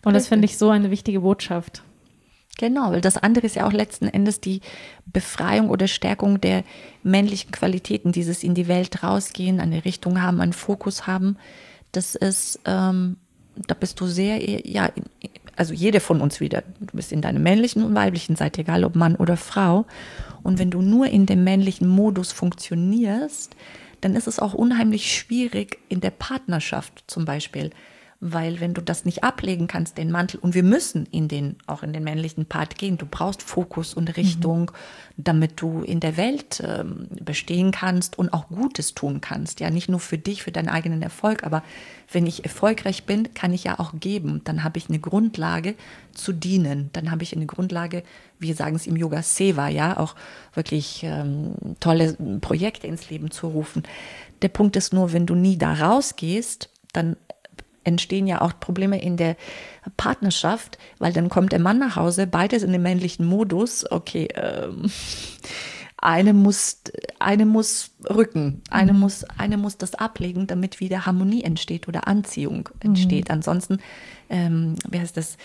Speaker 1: Und das finde ich so eine wichtige Botschaft.
Speaker 2: Genau, weil das andere ist ja auch letzten Endes die Befreiung oder Stärkung der männlichen Qualitäten, dieses in die Welt rausgehen, eine Richtung haben, einen Fokus haben. Das ist, da bist du sehr, ja, also jede von uns wieder. Du bist in deiner männlichen und weiblichen Seite, egal ob Mann oder Frau. Und wenn du nur in dem männlichen Modus funktionierst, dann ist es auch unheimlich schwierig in der Partnerschaft zum Beispiel. Weil wenn du das nicht ablegen kannst, den Mantel, und wir müssen auch in den männlichen Part gehen, du brauchst Fokus und Richtung, damit du in der Welt bestehen kannst und auch Gutes tun kannst. Ja, nicht nur für dich, für deinen eigenen Erfolg, aber wenn ich erfolgreich bin, kann ich ja auch geben. Dann habe ich eine Grundlage zu dienen. Dann habe ich eine Grundlage, wir sagen es im Yoga Seva, ja, auch wirklich tolle Projekte ins Leben zu rufen. Der Punkt ist nur, wenn du nie da rausgehst, dann entstehen ja auch Probleme in der Partnerschaft, weil dann kommt der Mann nach Hause, beides in dem männlichen Modus, okay, eine muss rücken, eine muss das ablegen, damit wieder Harmonie entsteht oder Anziehung entsteht. Ansonsten, wie heißt das,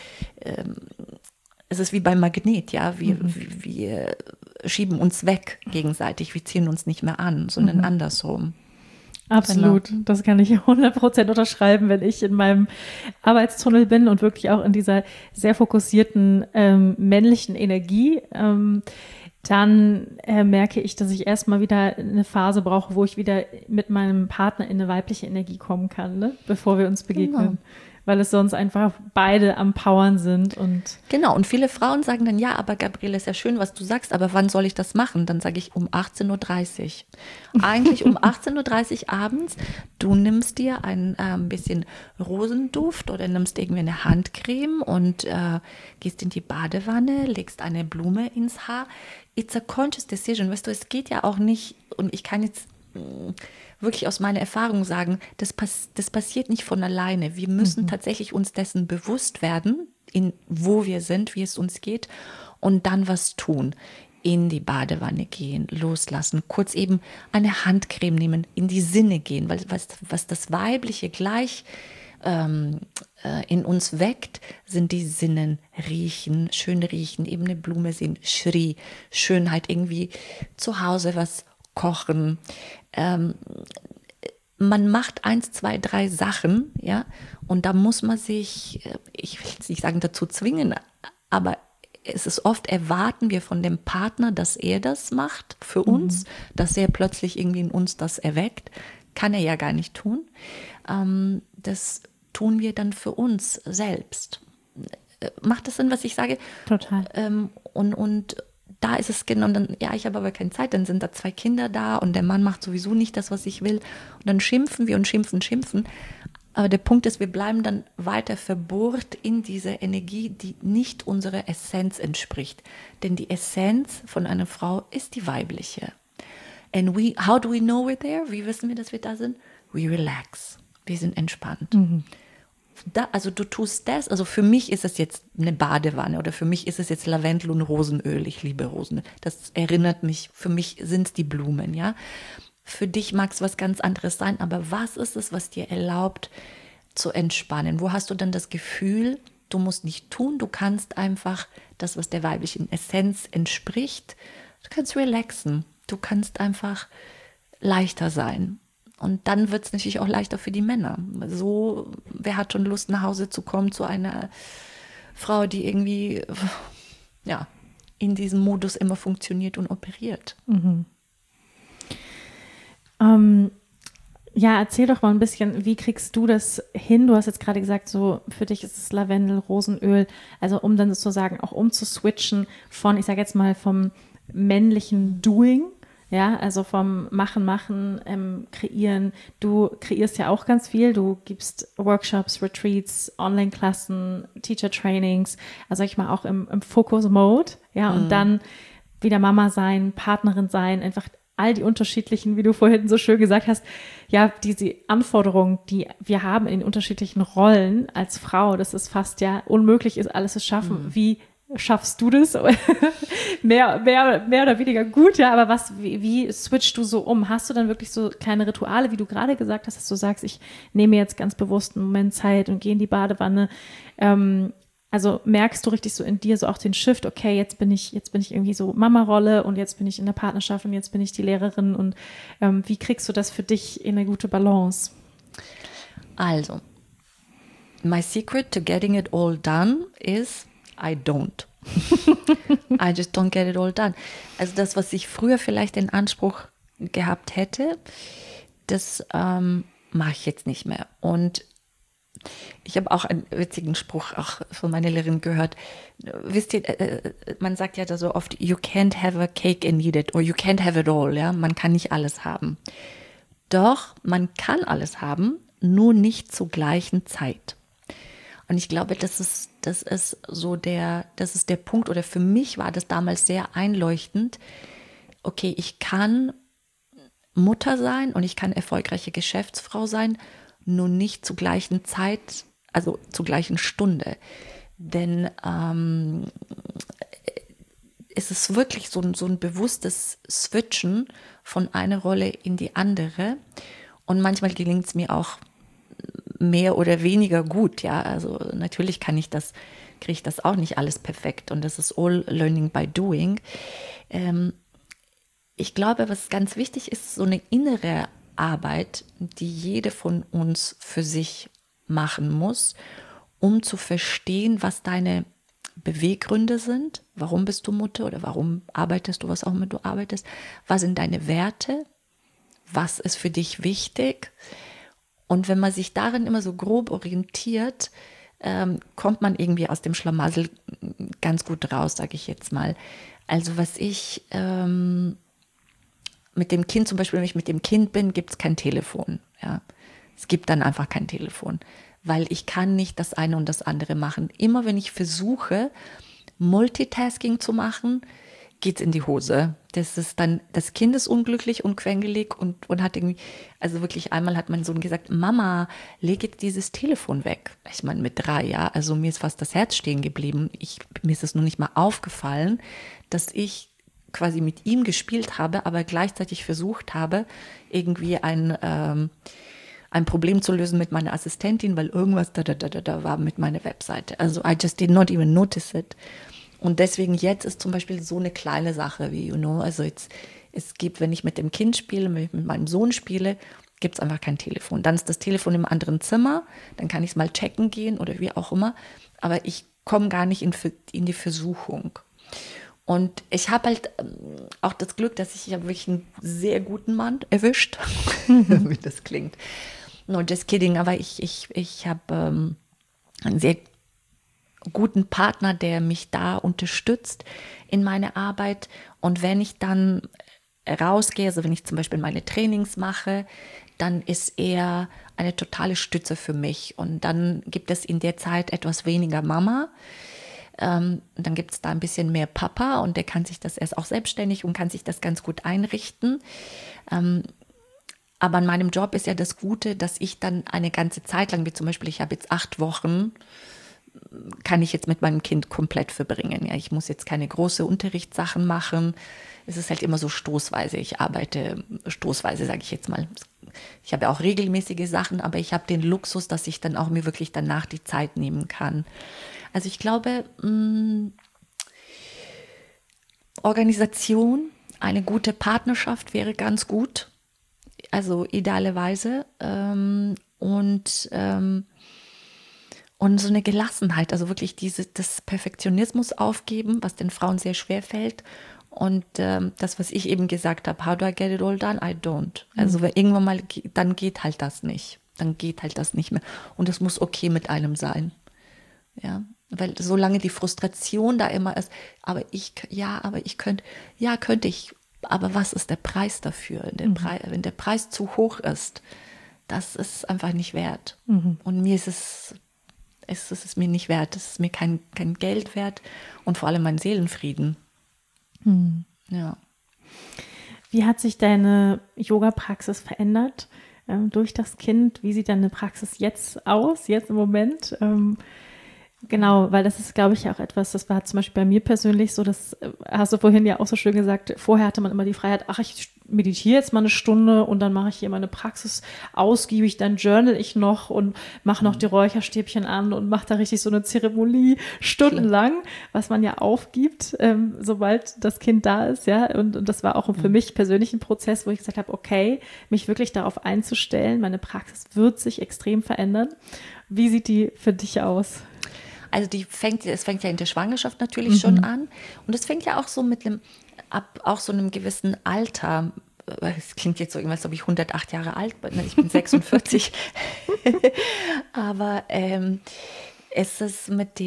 Speaker 2: es ist wie beim Magnet, ja, wir schieben uns weg gegenseitig, wir ziehen uns nicht mehr an, sondern andersrum.
Speaker 1: Absolut, genau. Das kann ich 100% unterschreiben, wenn ich in meinem Arbeitstunnel bin und wirklich auch in dieser sehr fokussierten männlichen Energie, dann merke ich, dass ich erstmal wieder eine Phase brauche, wo ich wieder mit meinem Partner in eine weibliche Energie kommen kann, ne? Bevor wir uns begegnen. Genau. Weil es sonst einfach beide am Powern sind.
Speaker 2: Genau, und viele Frauen sagen dann, ja, aber Gabriele, ist ja schön, was du sagst, aber wann soll ich das machen? Dann sage ich um 18.30 Uhr. Eigentlich um 18.30 Uhr abends, du nimmst dir ein bisschen Rosenduft oder nimmst irgendwie eine Handcreme und gehst in die Badewanne, legst eine Blume ins Haar. It's a conscious decision, weißt du, es geht ja auch nicht, und ich kann jetzt wirklich aus meiner Erfahrung sagen, das passiert nicht von alleine. Wir müssen tatsächlich uns dessen bewusst werden, wo wir sind, wie es uns geht, und dann was tun. In die Badewanne gehen, loslassen, kurz eben eine Handcreme nehmen, in die Sinne gehen, weil was das Weibliche gleich in uns weckt, sind die Sinnen, riechen, eben eine Blume sehen, Shri, Schönheit, irgendwie zu Hause was kochen. Man macht 1, 2, 3 Sachen, ja, und da muss man sich, ich will jetzt nicht sagen dazu zwingen, aber es ist oft, erwarten wir von dem Partner, dass er das macht für uns, dass er plötzlich irgendwie in uns das erweckt. Kann er ja gar nicht tun. Das tun wir dann für uns selbst. Macht das Sinn, was ich sage?
Speaker 1: Total.
Speaker 2: Und da ist es genau, dann, ja, ich habe aber keine Zeit, dann sind da 2 Kinder da und der Mann macht sowieso nicht das, was ich will. Und dann schimpfen wir und schimpfen. Aber der Punkt ist, wir bleiben dann weiter verbohrt in dieser Energie, die nicht unserer Essenz entspricht. Denn die Essenz von einer Frau ist die weibliche. And how do we know we're there? Wie wissen wir, dass wir da sind? We relax. Wir sind entspannt. Also du tust das, also für mich ist es jetzt eine Badewanne oder für mich ist es jetzt Lavendel und Rosenöl. Ich liebe Rosenöl. Das erinnert mich, für mich sind es die Blumen, ja. Für dich mag es was ganz anderes sein, aber was ist es, was dir erlaubt zu entspannen? Wo hast du dann das Gefühl, du musst nicht tun, du kannst einfach das, was der weiblichen Essenz entspricht, du kannst relaxen, du kannst einfach leichter sein. Und dann wird es natürlich auch leichter für die Männer. So, wer hat schon Lust, nach Hause zu kommen zu einer Frau, die irgendwie ja, in diesem Modus immer funktioniert und operiert?
Speaker 1: Ja, erzähl doch mal ein bisschen, wie kriegst du das hin? Du hast jetzt gerade gesagt, so für dich ist es Lavendel, Rosenöl, also um dann sozusagen auch umzuswitchen von, ich sage jetzt mal, vom männlichen Doing, ja, also vom Machen, Kreieren. Du kreierst ja auch ganz viel. Du gibst Workshops, Retreats, Online-Klassen, Teacher-Trainings, also sag ich mal auch im Focus-Mode, ja, und dann wieder Mama sein, Partnerin sein, einfach all die unterschiedlichen, wie du vorhin so schön gesagt hast, ja, diese Anforderungen, die wir haben in unterschiedlichen Rollen als Frau, dass es fast ja unmöglich ist, alles zu schaffen. Wie schaffst du das? mehr oder weniger gut, ja, aber wie switchst du so um? Hast du dann wirklich so kleine Rituale, wie du gerade gesagt hast, dass du sagst, ich nehme jetzt ganz bewusst einen Moment Zeit und gehe in die Badewanne? Also merkst du richtig so in dir so auch den Shift, okay, jetzt bin ich irgendwie so Mama-Rolle und jetzt bin ich in der Partnerschaft und jetzt bin ich die Lehrerin und wie kriegst du das für dich in eine gute Balance?
Speaker 2: Also, my secret to getting it all done is I don't. I just don't get it all done. Also das, was ich früher vielleicht in Anspruch gehabt hätte, das mache ich jetzt nicht mehr. Und ich habe auch einen witzigen Spruch auch von meiner Lehrerin gehört. Wisst ihr, man sagt ja da so oft, you can't have a cake and eat it, or you can't have it all, ja, man kann nicht alles haben. Doch, man kann alles haben, nur nicht zur gleichen Zeit. Und ich glaube, das ist der Punkt, oder für mich war das damals sehr einleuchtend. Okay, ich kann Mutter sein und ich kann erfolgreiche Geschäftsfrau sein, nur nicht zur gleichen Zeit, also zur gleichen Stunde. Denn es ist wirklich so ein bewusstes Switchen von einer Rolle in die andere. Und manchmal gelingt es mir auch mehr oder weniger gut, ja. Also natürlich kriege ich das auch nicht alles perfekt. Und das ist all learning by doing. Ich glaube, was ganz wichtig ist, so eine innere Arbeit, die jede von uns für sich machen muss, um zu verstehen, was deine Beweggründe sind. Warum bist du Mutter oder warum arbeitest du, was auch immer du arbeitest? Was sind deine Werte? Was ist für dich wichtig? Und wenn man sich darin immer so grob orientiert, kommt man irgendwie aus dem Schlamassel ganz gut raus, sage ich jetzt mal. Also was ich mit dem Kind zum Beispiel, wenn ich mit dem Kind bin, gibt es kein Telefon. Ja. Es gibt dann einfach kein Telefon, weil ich kann nicht das eine und das andere machen. Immer wenn ich versuche, Multitasking zu machen, geht's in die Hose. Das ist dann, das Kind ist unglücklich und quengelig und hat irgendwie, also wirklich einmal hat mein Sohn gesagt, Mama, leg jetzt dieses Telefon weg. Ich meine, mit 3, ja, also mir ist fast das Herz stehen geblieben. Mir ist es nur nicht mal aufgefallen, dass ich quasi mit ihm gespielt habe, aber gleichzeitig versucht habe, irgendwie ein Problem zu lösen mit meiner Assistentin, weil irgendwas da war mit meiner Webseite. Also I just did not even notice it. Und deswegen jetzt ist zum Beispiel so eine kleine Sache wie, also es gibt, wenn ich mit dem Kind spiele, wenn ich mit meinem Sohn spiele, gibt es einfach kein Telefon. Dann ist das Telefon im anderen Zimmer, dann kann ich es mal checken gehen oder wie auch immer, aber ich komme gar nicht in die Versuchung. Und ich habe halt auch das Glück, dass ich habe wirklich einen sehr guten Mann erwischt, wie das klingt. No, just kidding, aber ich habe einen sehr guten Partner, der mich da unterstützt in meiner Arbeit. Und wenn ich dann rausgehe, also wenn ich zum Beispiel meine Trainings mache, dann ist er eine totale Stütze für mich. Und dann gibt es in der Zeit etwas weniger Mama. Dann gibt es da ein bisschen mehr Papa und er ist auch selbstständig und kann sich das ganz gut einrichten. Aber an meinem Job ist ja das Gute, dass ich dann eine ganze Zeit lang, wie zum Beispiel, ich habe jetzt 8 Wochen, kann ich jetzt mit meinem Kind komplett verbringen. Ja, ich muss jetzt keine große Unterrichtssachen machen. Es ist halt immer so stoßweise. Ich arbeite stoßweise, sage ich jetzt mal. Ich habe auch regelmäßige Sachen, aber ich habe den Luxus, dass ich dann auch mir wirklich danach die Zeit nehmen kann. Also ich glaube, Organisation, eine gute Partnerschaft wäre ganz gut. Also idealerweise. Und so eine Gelassenheit, also wirklich das Perfektionismus aufgeben, was den Frauen sehr schwer fällt. Und das, was ich eben gesagt habe, how do I get it all done? I don't. Also irgendwann mal, dann geht halt das nicht. Dann geht halt das nicht mehr. Und es muss okay mit einem sein. Ja, weil solange die Frustration da immer ist, könnte ich, aber was ist der Preis dafür? Wenn der Preis zu hoch ist, das ist einfach nicht wert. Und mir ist es mir nicht wert, es ist mir kein Geld wert und vor allem mein Seelenfrieden. Ja.
Speaker 1: Wie hat sich deine Yoga-Praxis verändert durch das Kind? Wie sieht deine Praxis jetzt aus, jetzt im Moment? Genau, weil das ist, glaube ich, auch etwas, das war zum Beispiel bei mir persönlich so, das hast du vorhin ja auch so schön gesagt, vorher hatte man immer die Freiheit, ach, ich meditiere jetzt mal eine Stunde und dann mache ich hier meine Praxis ausgiebig, dann journal ich noch und mache noch die Räucherstäbchen an und mache da richtig so eine Zeremonie stundenlang, was man ja aufgibt, sobald das Kind da ist, ja, und das war auch für mich persönlich ein Prozess, wo ich gesagt habe, okay, mich wirklich darauf einzustellen, meine Praxis wird sich extrem verändern. Wie sieht die für dich aus?
Speaker 2: Also es fängt ja in der Schwangerschaft natürlich schon an. Und es fängt ja auch so ab auch so einem gewissen Alter. Es klingt jetzt so irgendwas, als ob ich 108 Jahre alt bin. Ich bin 46. Aber es ist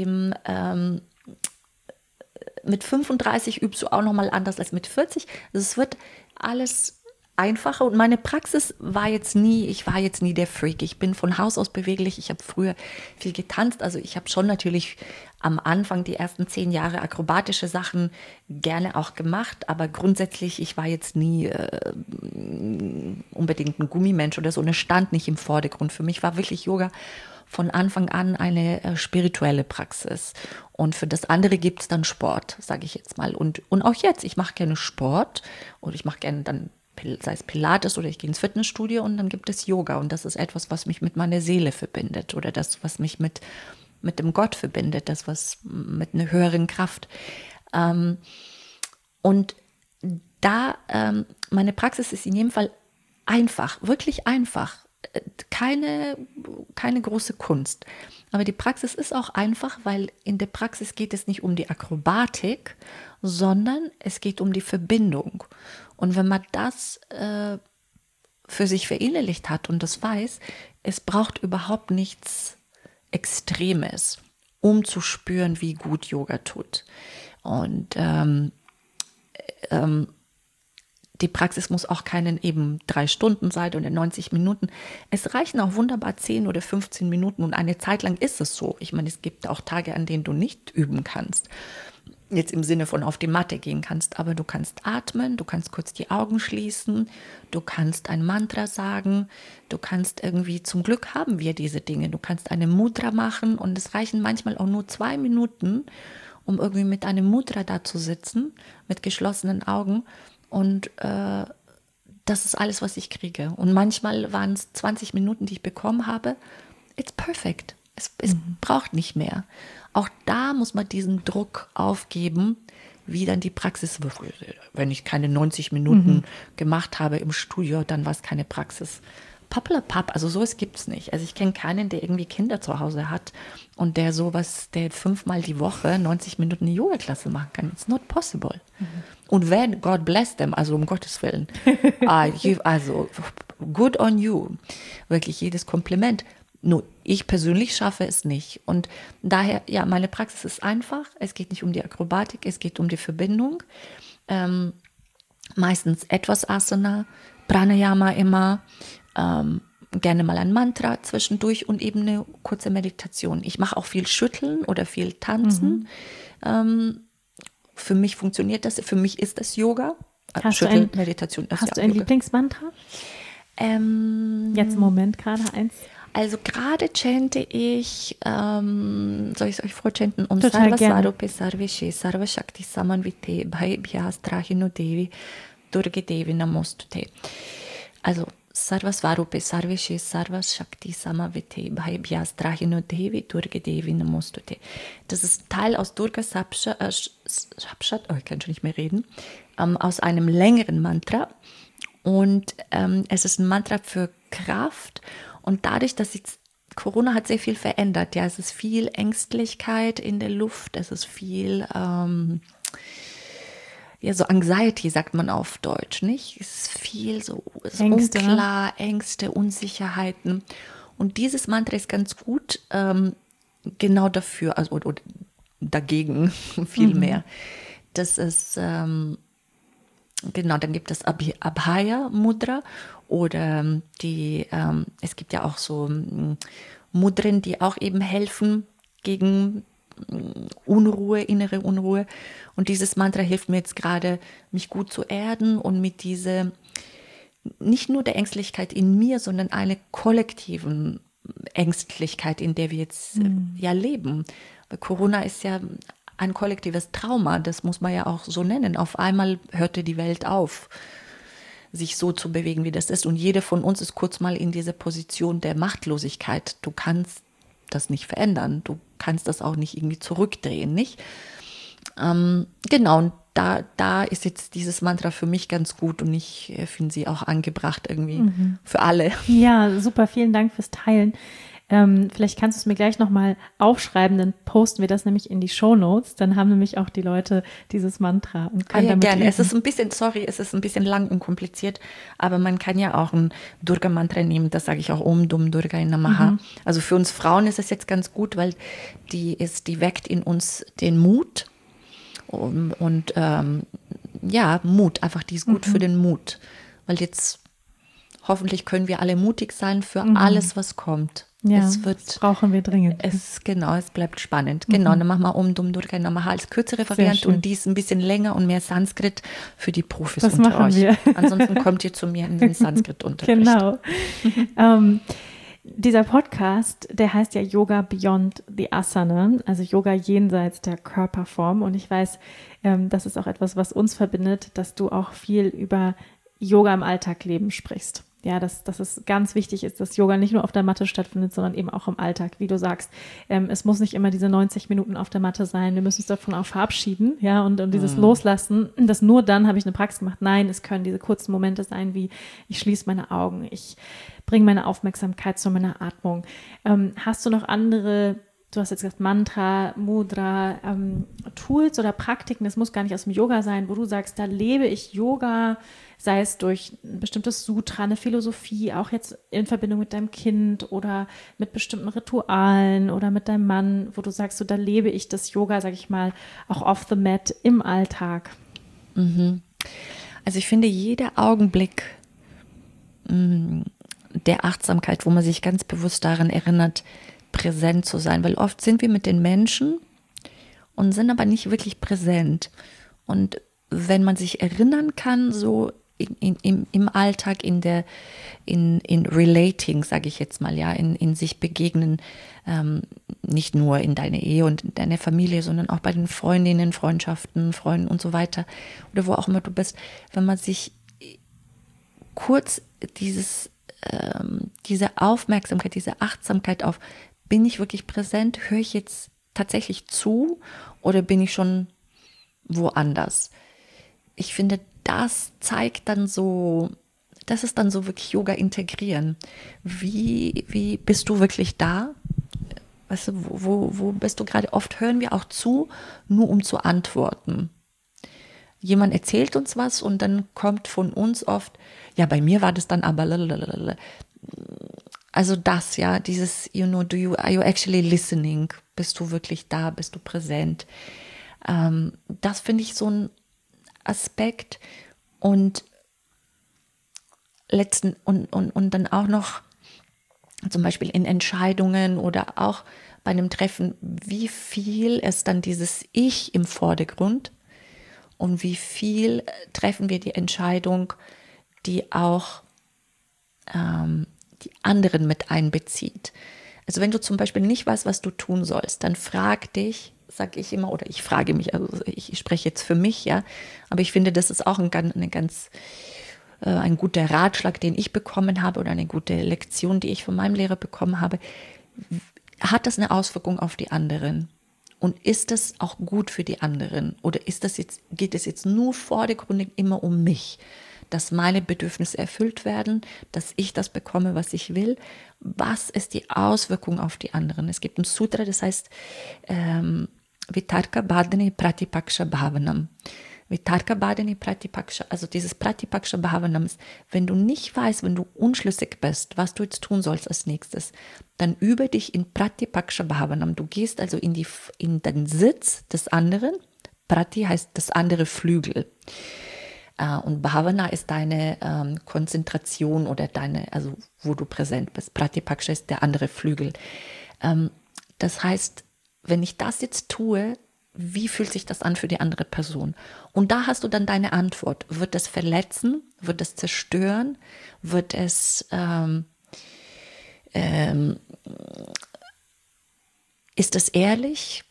Speaker 2: mit 35 übst du auch nochmal anders als mit 40. Also es wird alles einfacher und meine Praxis ich war jetzt nie der Freak. Ich bin von Haus aus beweglich. Ich habe früher viel getanzt. Also ich habe schon natürlich am Anfang die ersten 10 Jahre akrobatische Sachen gerne auch gemacht. Aber grundsätzlich, ich war jetzt nie unbedingt ein Gummimensch oder so. Und es stand nicht im Vordergrund. Für mich war wirklich Yoga von Anfang an eine spirituelle Praxis. Und für das andere gibt es dann Sport, sage ich jetzt mal. Und auch jetzt, ich mache gerne Sport oder ich mache gerne dann, sei es Pilates oder ich gehe ins Fitnessstudio und dann gibt es Yoga. Und das ist etwas, was mich mit meiner Seele verbindet oder das, was mich mit dem Gott verbindet, das, was mit einer höheren Kraft. Und meine Praxis ist in jedem Fall einfach, wirklich einfach. Keine große Kunst. Aber die Praxis ist auch einfach, weil in der Praxis geht es nicht um die Akrobatik, sondern es geht um die Verbindung. Und wenn man das für sich verinnerlicht hat und das weiß, es braucht überhaupt nichts Extremes, um zu spüren, wie gut Yoga tut. Und die Praxis muss auch keinen eben 3 Stunden sein oder 90 Minuten. Es reichen auch wunderbar 10 oder 15 Minuten und eine Zeit lang ist es so. Ich meine, es gibt auch Tage, an denen du nicht üben kannst. Jetzt im Sinne von auf die Matte gehen kannst, aber du kannst atmen, du kannst kurz die Augen schließen, du kannst ein Mantra sagen, du kannst irgendwie, zum Glück haben wir diese Dinge, du kannst eine Mudra machen und es reichen manchmal auch nur 2 Minuten, um irgendwie mit einem Mudra da zu sitzen, mit geschlossenen Augen. Und das ist alles, was ich kriege. Und manchmal waren es 20 Minuten, die ich bekommen habe. It's perfect. Es braucht nicht mehr. Auch da muss man diesen Druck aufgeben, wie dann die Praxis wird. Wenn ich keine 90 Minuten gemacht habe im Studio, dann war es keine Praxis. Pappelapapp, also sowas gibt es nicht. Also ich kenne keinen, der irgendwie Kinder zu Hause hat und der 5-mal die Woche 90 Minuten eine Yoga-Klasse machen kann. It's not possible. Und wenn, God bless them, also um Gottes Willen. Also good on you. Wirklich jedes Kompliment. Nur ich persönlich schaffe es nicht. Und daher, ja, meine Praxis ist einfach. Es geht nicht um die Akrobatik, es geht um die Verbindung. Meistens etwas Asana, Pranayama immer. Gerne mal ein Mantra zwischendurch und eben eine kurze Meditation. Ich mache auch viel Schütteln oder viel Tanzen. Für mich funktioniert das, für mich ist das Yoga.
Speaker 1: Meditation ist hast du ein Yoga. Lieblingsmantra? Jetzt im Moment gerade eins?
Speaker 2: Also gerade chante ich, soll ich es euch vorchanten? Om Sarvasvarupe Sarveshe Sarvashakti Samanvite Bhaibhyas Trahino Devi Durge Devi Namostute. Also Sarvasvarupe Sarveshe Sarvashakti Samavite Bhaibhyas Trahino Devi Durge Devi Namostute. Das ist Teil aus Durga Sapshat, ich kann schon nicht mehr reden, aus einem längeren Mantra. Und es ist ein Mantra für Kraft. Und dadurch, dass Corona hat sehr viel verändert. Ja, es ist viel Ängstlichkeit in der Luft. Es ist viel so Anxiety, sagt man auf Deutsch, nicht? Es ist viel so Ängste, unklar, Ängste, Unsicherheiten. Und dieses Mantra ist ganz gut genau dafür, also oder dagegen viel mehr. Das ist, genau, dann gibt es Abhaya Mudra oder es gibt ja auch so Mudren, die auch eben helfen gegen Unruhe, innere Unruhe. Und dieses Mantra hilft mir jetzt gerade, mich gut zu erden und mit dieser, nicht nur der Ängstlichkeit in mir, sondern einer kollektiven Ängstlichkeit, in der wir jetzt ja leben. Corona ist ja ein kollektives Trauma, das muss man ja auch so nennen. Auf einmal hörte die Welt auf, sich so zu bewegen, wie das ist. Und jeder von uns ist kurz mal in dieser Position der Machtlosigkeit. Du kannst das nicht verändern. Du kannst das auch nicht irgendwie zurückdrehen, nicht? Genau, und da ist jetzt dieses Mantra für mich ganz gut und ich finde sie auch angebracht irgendwie für alle.
Speaker 1: Ja, super, vielen Dank fürs Teilen. Vielleicht kannst du es mir gleich nochmal aufschreiben, dann posten wir das nämlich in die Shownotes. Dann haben nämlich auch die Leute dieses Mantra und können damit
Speaker 2: gerne.
Speaker 1: üben.
Speaker 2: Es ist ein bisschen lang und kompliziert, aber man kann ja auch ein Durga-Mantra nehmen, das sage ich auch Om Dum Durga Namaha. Also für uns Frauen ist es jetzt ganz gut, weil die weckt in uns den Mut und Mut, einfach die ist gut für den Mut, weil jetzt hoffentlich können wir alle mutig sein für alles, was kommt.
Speaker 1: Ja, das brauchen wir dringend.
Speaker 2: Es bleibt spannend. Genau, dann machen wir Om Dum Durga Namaha als kürzere Variante und die ist ein bisschen länger und mehr Sanskrit für die Profis
Speaker 1: das
Speaker 2: unter
Speaker 1: machen
Speaker 2: euch.
Speaker 1: Wir.
Speaker 2: Ansonsten kommt ihr zu mir in den Sanskrit-Unterricht.
Speaker 1: Genau. Dieser Podcast, der heißt ja Yoga Beyond the Asana, also Yoga jenseits der Körperform. Und ich weiß, das ist auch etwas, was uns verbindet, dass du auch viel über Yoga im Alltagleben sprichst. Ja, dass es ganz wichtig ist, dass Yoga nicht nur auf der Matte stattfindet, sondern eben auch im Alltag, wie du sagst. Es muss nicht immer diese 90 Minuten auf der Matte sein. Wir müssen uns davon auch verabschieden, ja, und dieses Loslassen, dass nur dann habe ich eine Praxis gemacht. Nein, es können diese kurzen Momente sein, wie ich schließe meine Augen, ich bringe meine Aufmerksamkeit zu meiner Atmung. Hast du noch andere, du hast jetzt gesagt Mantra, Mudra, Tools oder Praktiken, das muss gar nicht aus dem Yoga sein, wo du sagst, da lebe ich Yoga, sei es durch ein bestimmtes Sutra, eine Philosophie, auch jetzt in Verbindung mit deinem Kind oder mit bestimmten Ritualen oder mit deinem Mann, wo du sagst, so da lebe ich das Yoga, sag ich mal, auch off the mat im Alltag.
Speaker 2: Also ich finde, jeder Augenblick der Achtsamkeit, wo man sich ganz bewusst daran erinnert, präsent zu sein, weil oft sind wir mit den Menschen und sind aber nicht wirklich präsent. Und wenn man sich erinnern kann, so im Alltag, in Relating, sage ich jetzt mal, ja, in sich begegnen, nicht nur in deiner Ehe und in deiner Familie, sondern auch bei den Freundinnen, Freundschaften, Freunden und so weiter oder wo auch immer du bist, wenn man sich kurz diese Aufmerksamkeit, diese Achtsamkeit auf, bin ich wirklich präsent, höre ich jetzt tatsächlich zu oder bin ich schon woanders? Ich finde, das zeigt dann so, das ist dann so wirklich Yoga integrieren. Wie bist du wirklich da? Weißt du, wo bist du gerade? Oft hören wir auch zu, nur um zu antworten. Jemand erzählt uns was und dann kommt von uns oft, ja, bei mir war das dann aber lalalala. Also das, ja, dieses, are you actually listening? Bist du wirklich da? Bist du präsent? Das finde ich so ein Aspekt und dann auch noch zum Beispiel in Entscheidungen oder auch bei einem Treffen, wie viel ist dann dieses Ich im Vordergrund und wie viel treffen wir die Entscheidung, die auch die anderen mit einbezieht. Also wenn du zum Beispiel nicht weißt, was du tun sollst, dann frag dich, sage ich immer, oder ich frage mich, also ich spreche jetzt für mich, ja, aber ich finde, das ist auch ein guter Ratschlag, den ich bekommen habe oder eine gute Lektion, die ich von meinem Lehrer bekommen habe. Hat das eine Auswirkung auf die anderen? Und ist das auch gut für die anderen? Oder geht es jetzt nur vordergründig immer um mich? Dass meine Bedürfnisse erfüllt werden, dass ich das bekomme, was ich will. Was ist die Auswirkung auf die anderen? Es gibt ein Sutra, das heißt Vitarka Badani Pratipaksha Bhavanam. Vitarka Badani Pratipaksha, also dieses Pratipaksha Bhavanam ist, wenn du nicht weißt, wenn du unschlüssig bist, was du jetzt tun sollst als nächstes, dann übe dich in Pratipaksha Bhavanam. Du gehst also in den Sitz des anderen. Prati heißt das andere Flügel. Und Bhavana ist deine Konzentration oder also wo du präsent bist. Pratipaksha ist der andere Flügel. Das heißt, wenn ich das jetzt tue, wie fühlt sich das an für die andere Person? Und da hast du dann deine Antwort. Wird es verletzen? Wird es zerstören? Wird es Ist das ehrlich?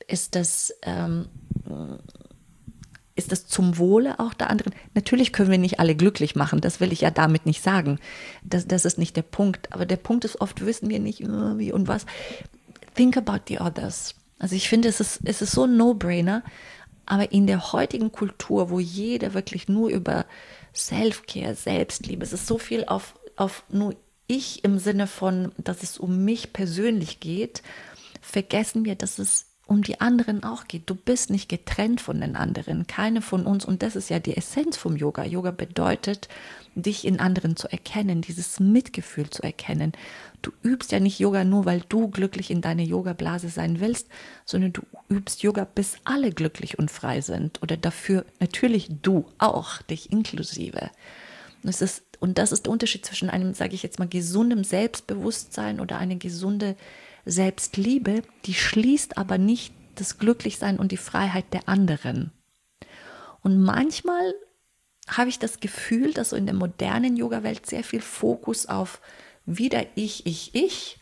Speaker 2: Ist das zum Wohle auch der anderen? Natürlich können wir nicht alle glücklich machen, das will ich ja damit nicht sagen. Das ist nicht der Punkt. Aber der Punkt ist, oft wissen wir nicht, wie und was. Think about the others. Also ich finde, es ist so ein No-Brainer, aber in der heutigen Kultur, wo jeder wirklich nur über Self-Care, Selbstliebe, es ist so viel auf nur ich im Sinne von, dass es um mich persönlich geht, vergessen wir, dass es um die anderen auch geht. Du bist nicht getrennt von den anderen, keine von uns. Und das ist ja die Essenz vom Yoga. Yoga bedeutet, dich in anderen zu erkennen, dieses Mitgefühl zu erkennen. Du übst ja nicht Yoga nur, weil du glücklich in deiner Yoga-Blase sein willst, sondern du übst Yoga, bis alle glücklich und frei sind. Oder dafür natürlich du auch, dich inklusive. Und das ist der Unterschied zwischen einem, sage ich jetzt mal, gesundem Selbstbewusstsein oder eine gesunde Selbstliebe, die schließt aber nicht das Glücklichsein und die Freiheit der anderen. Und manchmal habe ich das Gefühl, dass so in der modernen Yoga-Welt sehr viel Fokus auf wieder ich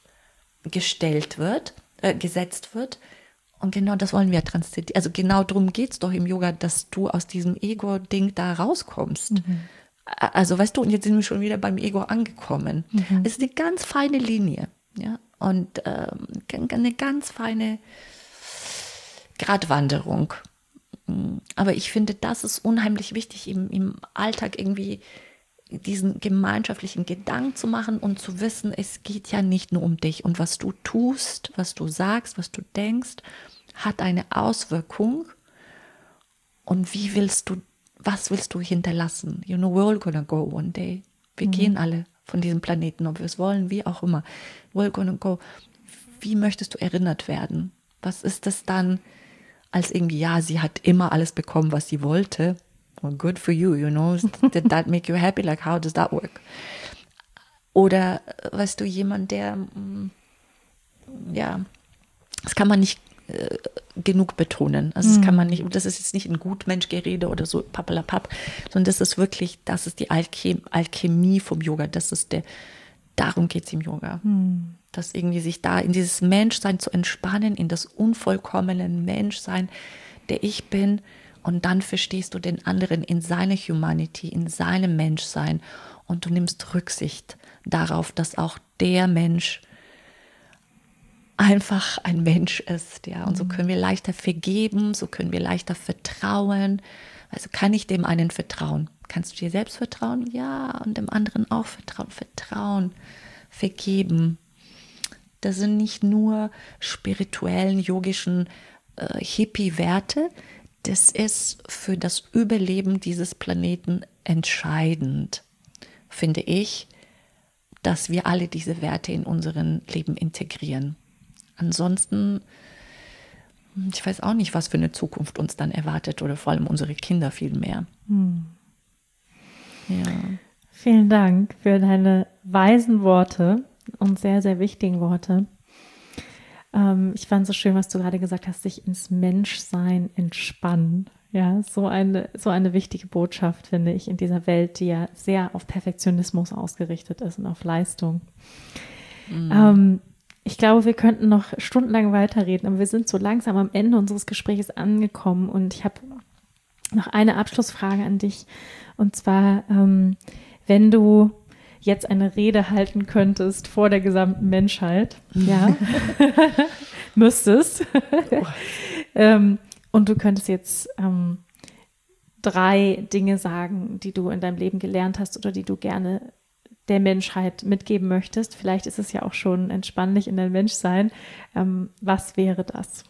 Speaker 2: gesetzt wird. Und genau das wollen wir transzendieren. Also genau darum geht es doch im Yoga, dass du aus diesem Ego-Ding da rauskommst. Mhm. Also weißt du, und jetzt sind wir schon wieder beim Ego angekommen. Mhm. Es ist eine ganz feine Linie, ja, und eine ganz feine Gratwanderung. Aber ich finde, das ist unheimlich wichtig, im Alltag irgendwie diesen gemeinschaftlichen Gedanken zu machen und zu wissen, es geht ja nicht nur um dich. Und was du tust, was du sagst, was du denkst, hat eine Auswirkung. Und was willst du hinterlassen? You know, we're all gonna go one day. Wir gehen alle von diesem Planeten, ob wir es wollen, wie auch immer. We're all gonna go. Wie möchtest du erinnert werden? Was ist das dann, als irgendwie, ja, sie hat immer alles bekommen, was sie wollte? Well, good for you, you know. Did that make you happy? Like, how does that work? Oder, weißt du, jemand, der, ja, das kann man nicht genug betonen. Also das kann man nicht, das ist jetzt nicht ein Gutmenschgerede oder so, pappelapapp, sondern das ist wirklich, das ist die Alchemie vom Yoga. Darum geht es im Yoga. Das irgendwie sich da in dieses Menschsein zu entspannen, in das unvollkommene Menschsein, der ich bin. Und dann verstehst du den anderen in seiner Humanity, in seinem Menschsein. Und du nimmst Rücksicht darauf, dass auch der Mensch einfach ein Mensch ist, ja. Und so können wir leichter vergeben, so können wir leichter vertrauen. Also kann ich dem einen vertrauen? Kannst du dir selbst vertrauen? Ja, und dem anderen auch vertrauen, vergeben. Das sind nicht nur spirituellen, yogischen Hippie-Werte. Das ist für das Überleben dieses Planeten entscheidend, finde ich, dass wir alle diese Werte in unserem Leben integrieren. Ansonsten, ich weiß auch nicht, was für eine Zukunft uns dann erwartet oder vor allem unsere Kinder viel mehr. Ja.
Speaker 1: Vielen Dank für deine weisen Worte und sehr, sehr wichtigen Worte. Ich fand so schön, was du gerade gesagt hast, sich ins Menschsein entspannen. Ja, so eine wichtige Botschaft, finde ich, in dieser Welt, die ja sehr auf Perfektionismus ausgerichtet ist und auf Leistung. Ich glaube, wir könnten noch stundenlang weiterreden, aber wir sind so langsam am Ende unseres Gesprächs angekommen und ich habe noch eine Abschlussfrage an dich. Und zwar, wenn du jetzt eine Rede halten könntest vor der gesamten Menschheit, ja, müsstest, und du könntest jetzt 3 Dinge sagen, die du in deinem Leben gelernt hast oder die du gerne der Menschheit mitgeben möchtest. Vielleicht ist es ja auch schon entspann dich in dein Menschsein. Was wäre das?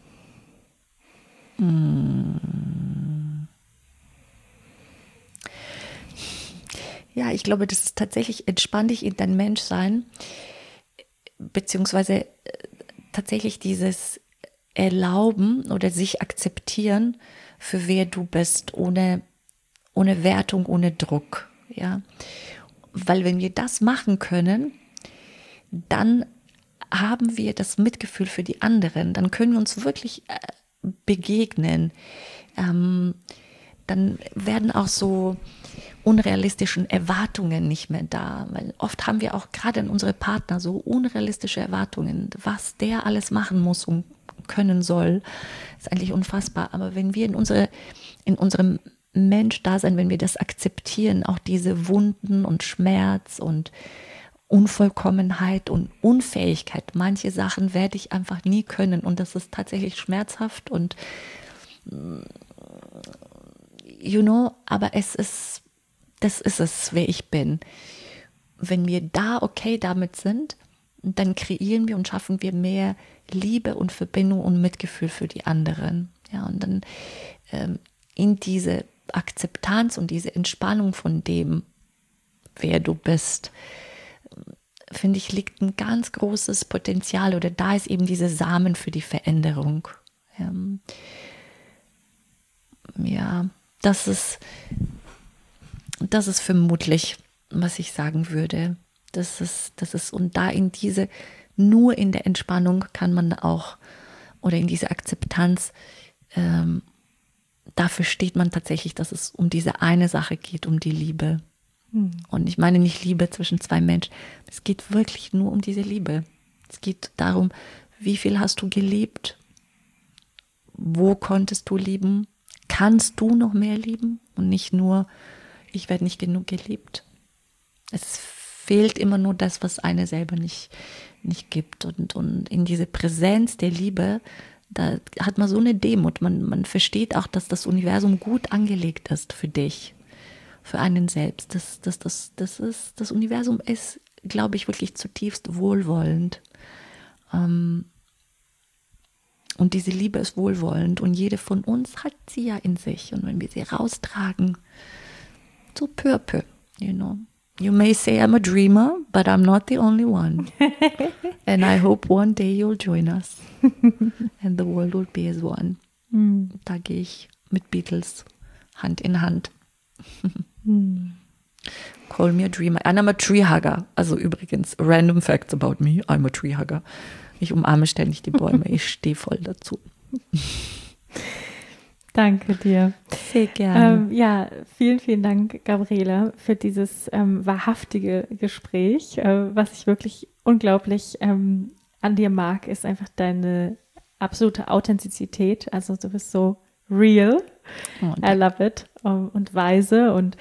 Speaker 2: Ja, ich glaube, das ist tatsächlich entspann dich in dein Menschsein, beziehungsweise tatsächlich dieses Erlauben oder sich akzeptieren, für wer du bist, ohne Wertung, ohne Druck, ja. Weil wenn wir das machen können, dann haben wir das Mitgefühl für die anderen, dann können wir uns wirklich begegnen. Dann werden auch so unrealistischen Erwartungen nicht mehr da, weil oft haben wir auch gerade an unsere Partner so unrealistische Erwartungen, was der alles machen muss, um können soll, ist eigentlich unfassbar. Aber wenn wir in unserem Mensch-Dasein, wenn wir das akzeptieren, auch diese Wunden und Schmerz und Unvollkommenheit und Unfähigkeit, manche Sachen werde ich einfach nie können und das ist tatsächlich schmerzhaft und aber das ist es, wer ich bin. Wenn wir da okay damit sind, dann kreieren wir und schaffen wir mehr Liebe und Verbindung und Mitgefühl für die anderen. Ja, und dann in diese Akzeptanz und diese Entspannung von dem, wer du bist, finde ich, liegt ein ganz großes Potenzial oder da ist eben diese Samen für die Veränderung. Ja, das ist vermutlich, was ich sagen würde. Das ist, und da nur in der Entspannung kann man auch, oder in dieser Akzeptanz, da versteht man tatsächlich, dass es um diese eine Sache geht, um die Liebe. Und ich meine nicht Liebe zwischen zwei Menschen. Es geht wirklich nur um diese Liebe. Es geht darum, wie viel hast du geliebt? Wo konntest du lieben? Kannst du noch mehr lieben? Und nicht nur, ich werde nicht genug geliebt. Es fehlt immer nur das, was eine selber nicht gibt. Und in diese Präsenz der Liebe, da hat man so eine Demut. Man versteht auch, dass das Universum gut angelegt ist für dich, für einen selbst. Das Universum ist, glaube ich, wirklich zutiefst wohlwollend. Und diese Liebe ist wohlwollend und jede von uns hat sie ja in sich. Und wenn wir sie raustragen, so peu à peu, You may say I'm a dreamer, but I'm not the only one. And I hope one day you'll join us. And the world will be as one. Da gehe ich mit Beatles Hand in Hand. Call me a dreamer. And I'm a tree hugger. Also übrigens, random facts about me. I'm a tree hugger. Ich umarme ständig die Bäume. Ich stehe voll dazu.
Speaker 1: Danke dir.
Speaker 2: Sehr gerne.
Speaker 1: Ja, vielen, vielen Dank, Gabriela, für dieses wahrhaftige Gespräch. Was ich wirklich unglaublich an dir mag, ist einfach deine absolute Authentizität. Also du bist so real. Oh, I love it. Und weise und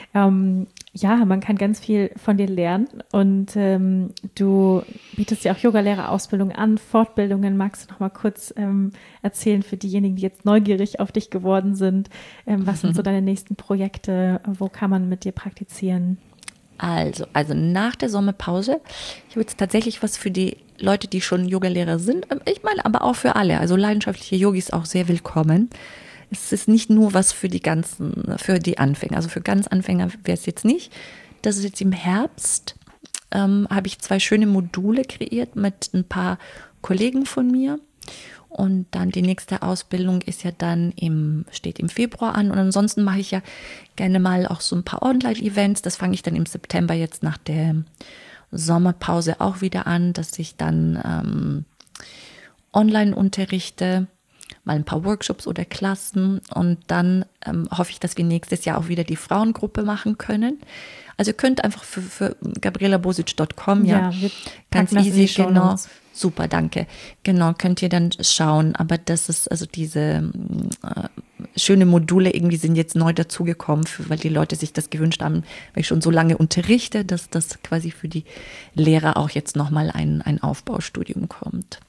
Speaker 1: ja, man kann ganz viel von dir lernen und du bietest ja auch Yogalehrerausbildung an, Fortbildungen. Magst du noch mal kurz erzählen für diejenigen, die jetzt neugierig auf dich geworden sind? Was sind so deine nächsten Projekte? Wo kann man mit dir praktizieren?
Speaker 2: Also nach der Sommerpause, ich habe jetzt tatsächlich was für die Leute, die schon Yogalehrer sind. Ich meine, aber auch für alle. Also leidenschaftliche Yogis auch sehr willkommen. Es ist nicht nur was für die Anfänger. Also für ganz Anfänger wäre es jetzt nicht. Das ist jetzt im Herbst, habe ich 2 schöne Module kreiert mit ein paar Kollegen von mir. Und dann die nächste Ausbildung ist ja dann steht im Februar an. Und ansonsten mache ich ja gerne mal auch so ein paar Online-Events. Das fange ich dann im September jetzt nach der Sommerpause auch wieder an, dass ich dann online unterrichte. Mal ein paar Workshops oder Klassen und dann hoffe ich, dass wir nächstes Jahr auch wieder die Frauengruppe machen können. Also ihr könnt einfach für gabrielabosic.com, ja ganz easy, genau, super, danke. Genau, könnt ihr dann schauen, aber das ist, also diese schöne Module irgendwie sind jetzt neu dazugekommen, weil die Leute sich das gewünscht haben, weil ich schon so lange unterrichte, dass das quasi für die Lehrer auch jetzt nochmal ein Aufbaustudium kommt.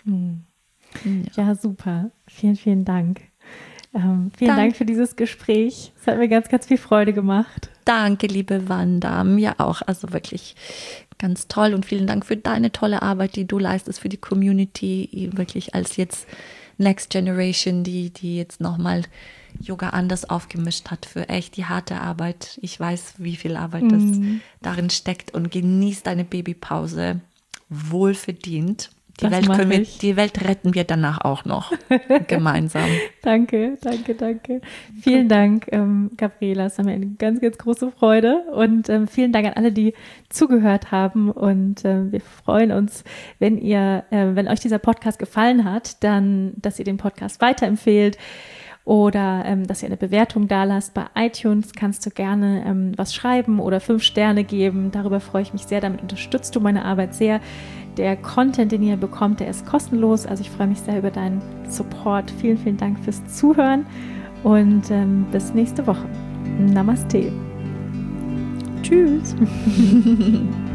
Speaker 1: Ja, super. Vielen, vielen Dank. Vielen Dank für dieses Gespräch. Es hat mir ganz, ganz viel Freude gemacht.
Speaker 2: Danke, liebe Wanda. Mir auch. Also wirklich ganz toll und vielen Dank für deine tolle Arbeit, die du leistest für die Community. Wirklich als jetzt Next Generation, die jetzt nochmal Yoga anders aufgemischt hat für echt die harte Arbeit. Ich weiß, wie viel Arbeit das darin steckt und genieß deine Babypause. Wohlverdient. Die Welt retten wir danach auch noch gemeinsam.
Speaker 1: Danke. Vielen Dank, Gabriela. Es war mir eine ganz, ganz große Freude. Und vielen Dank an alle, die zugehört haben. Und wir freuen uns, wenn euch dieser Podcast gefallen hat, dann, dass ihr den Podcast weiterempfehlt oder dass ihr eine Bewertung da lasst. Bei iTunes kannst du gerne was schreiben oder 5 Sterne geben. Darüber freue ich mich sehr. Damit unterstützt du meine Arbeit sehr. Der Content, den ihr bekommt, der ist kostenlos. Also ich freue mich sehr über deinen Support. Vielen, vielen Dank fürs Zuhören und bis nächste Woche. Namaste. Tschüss.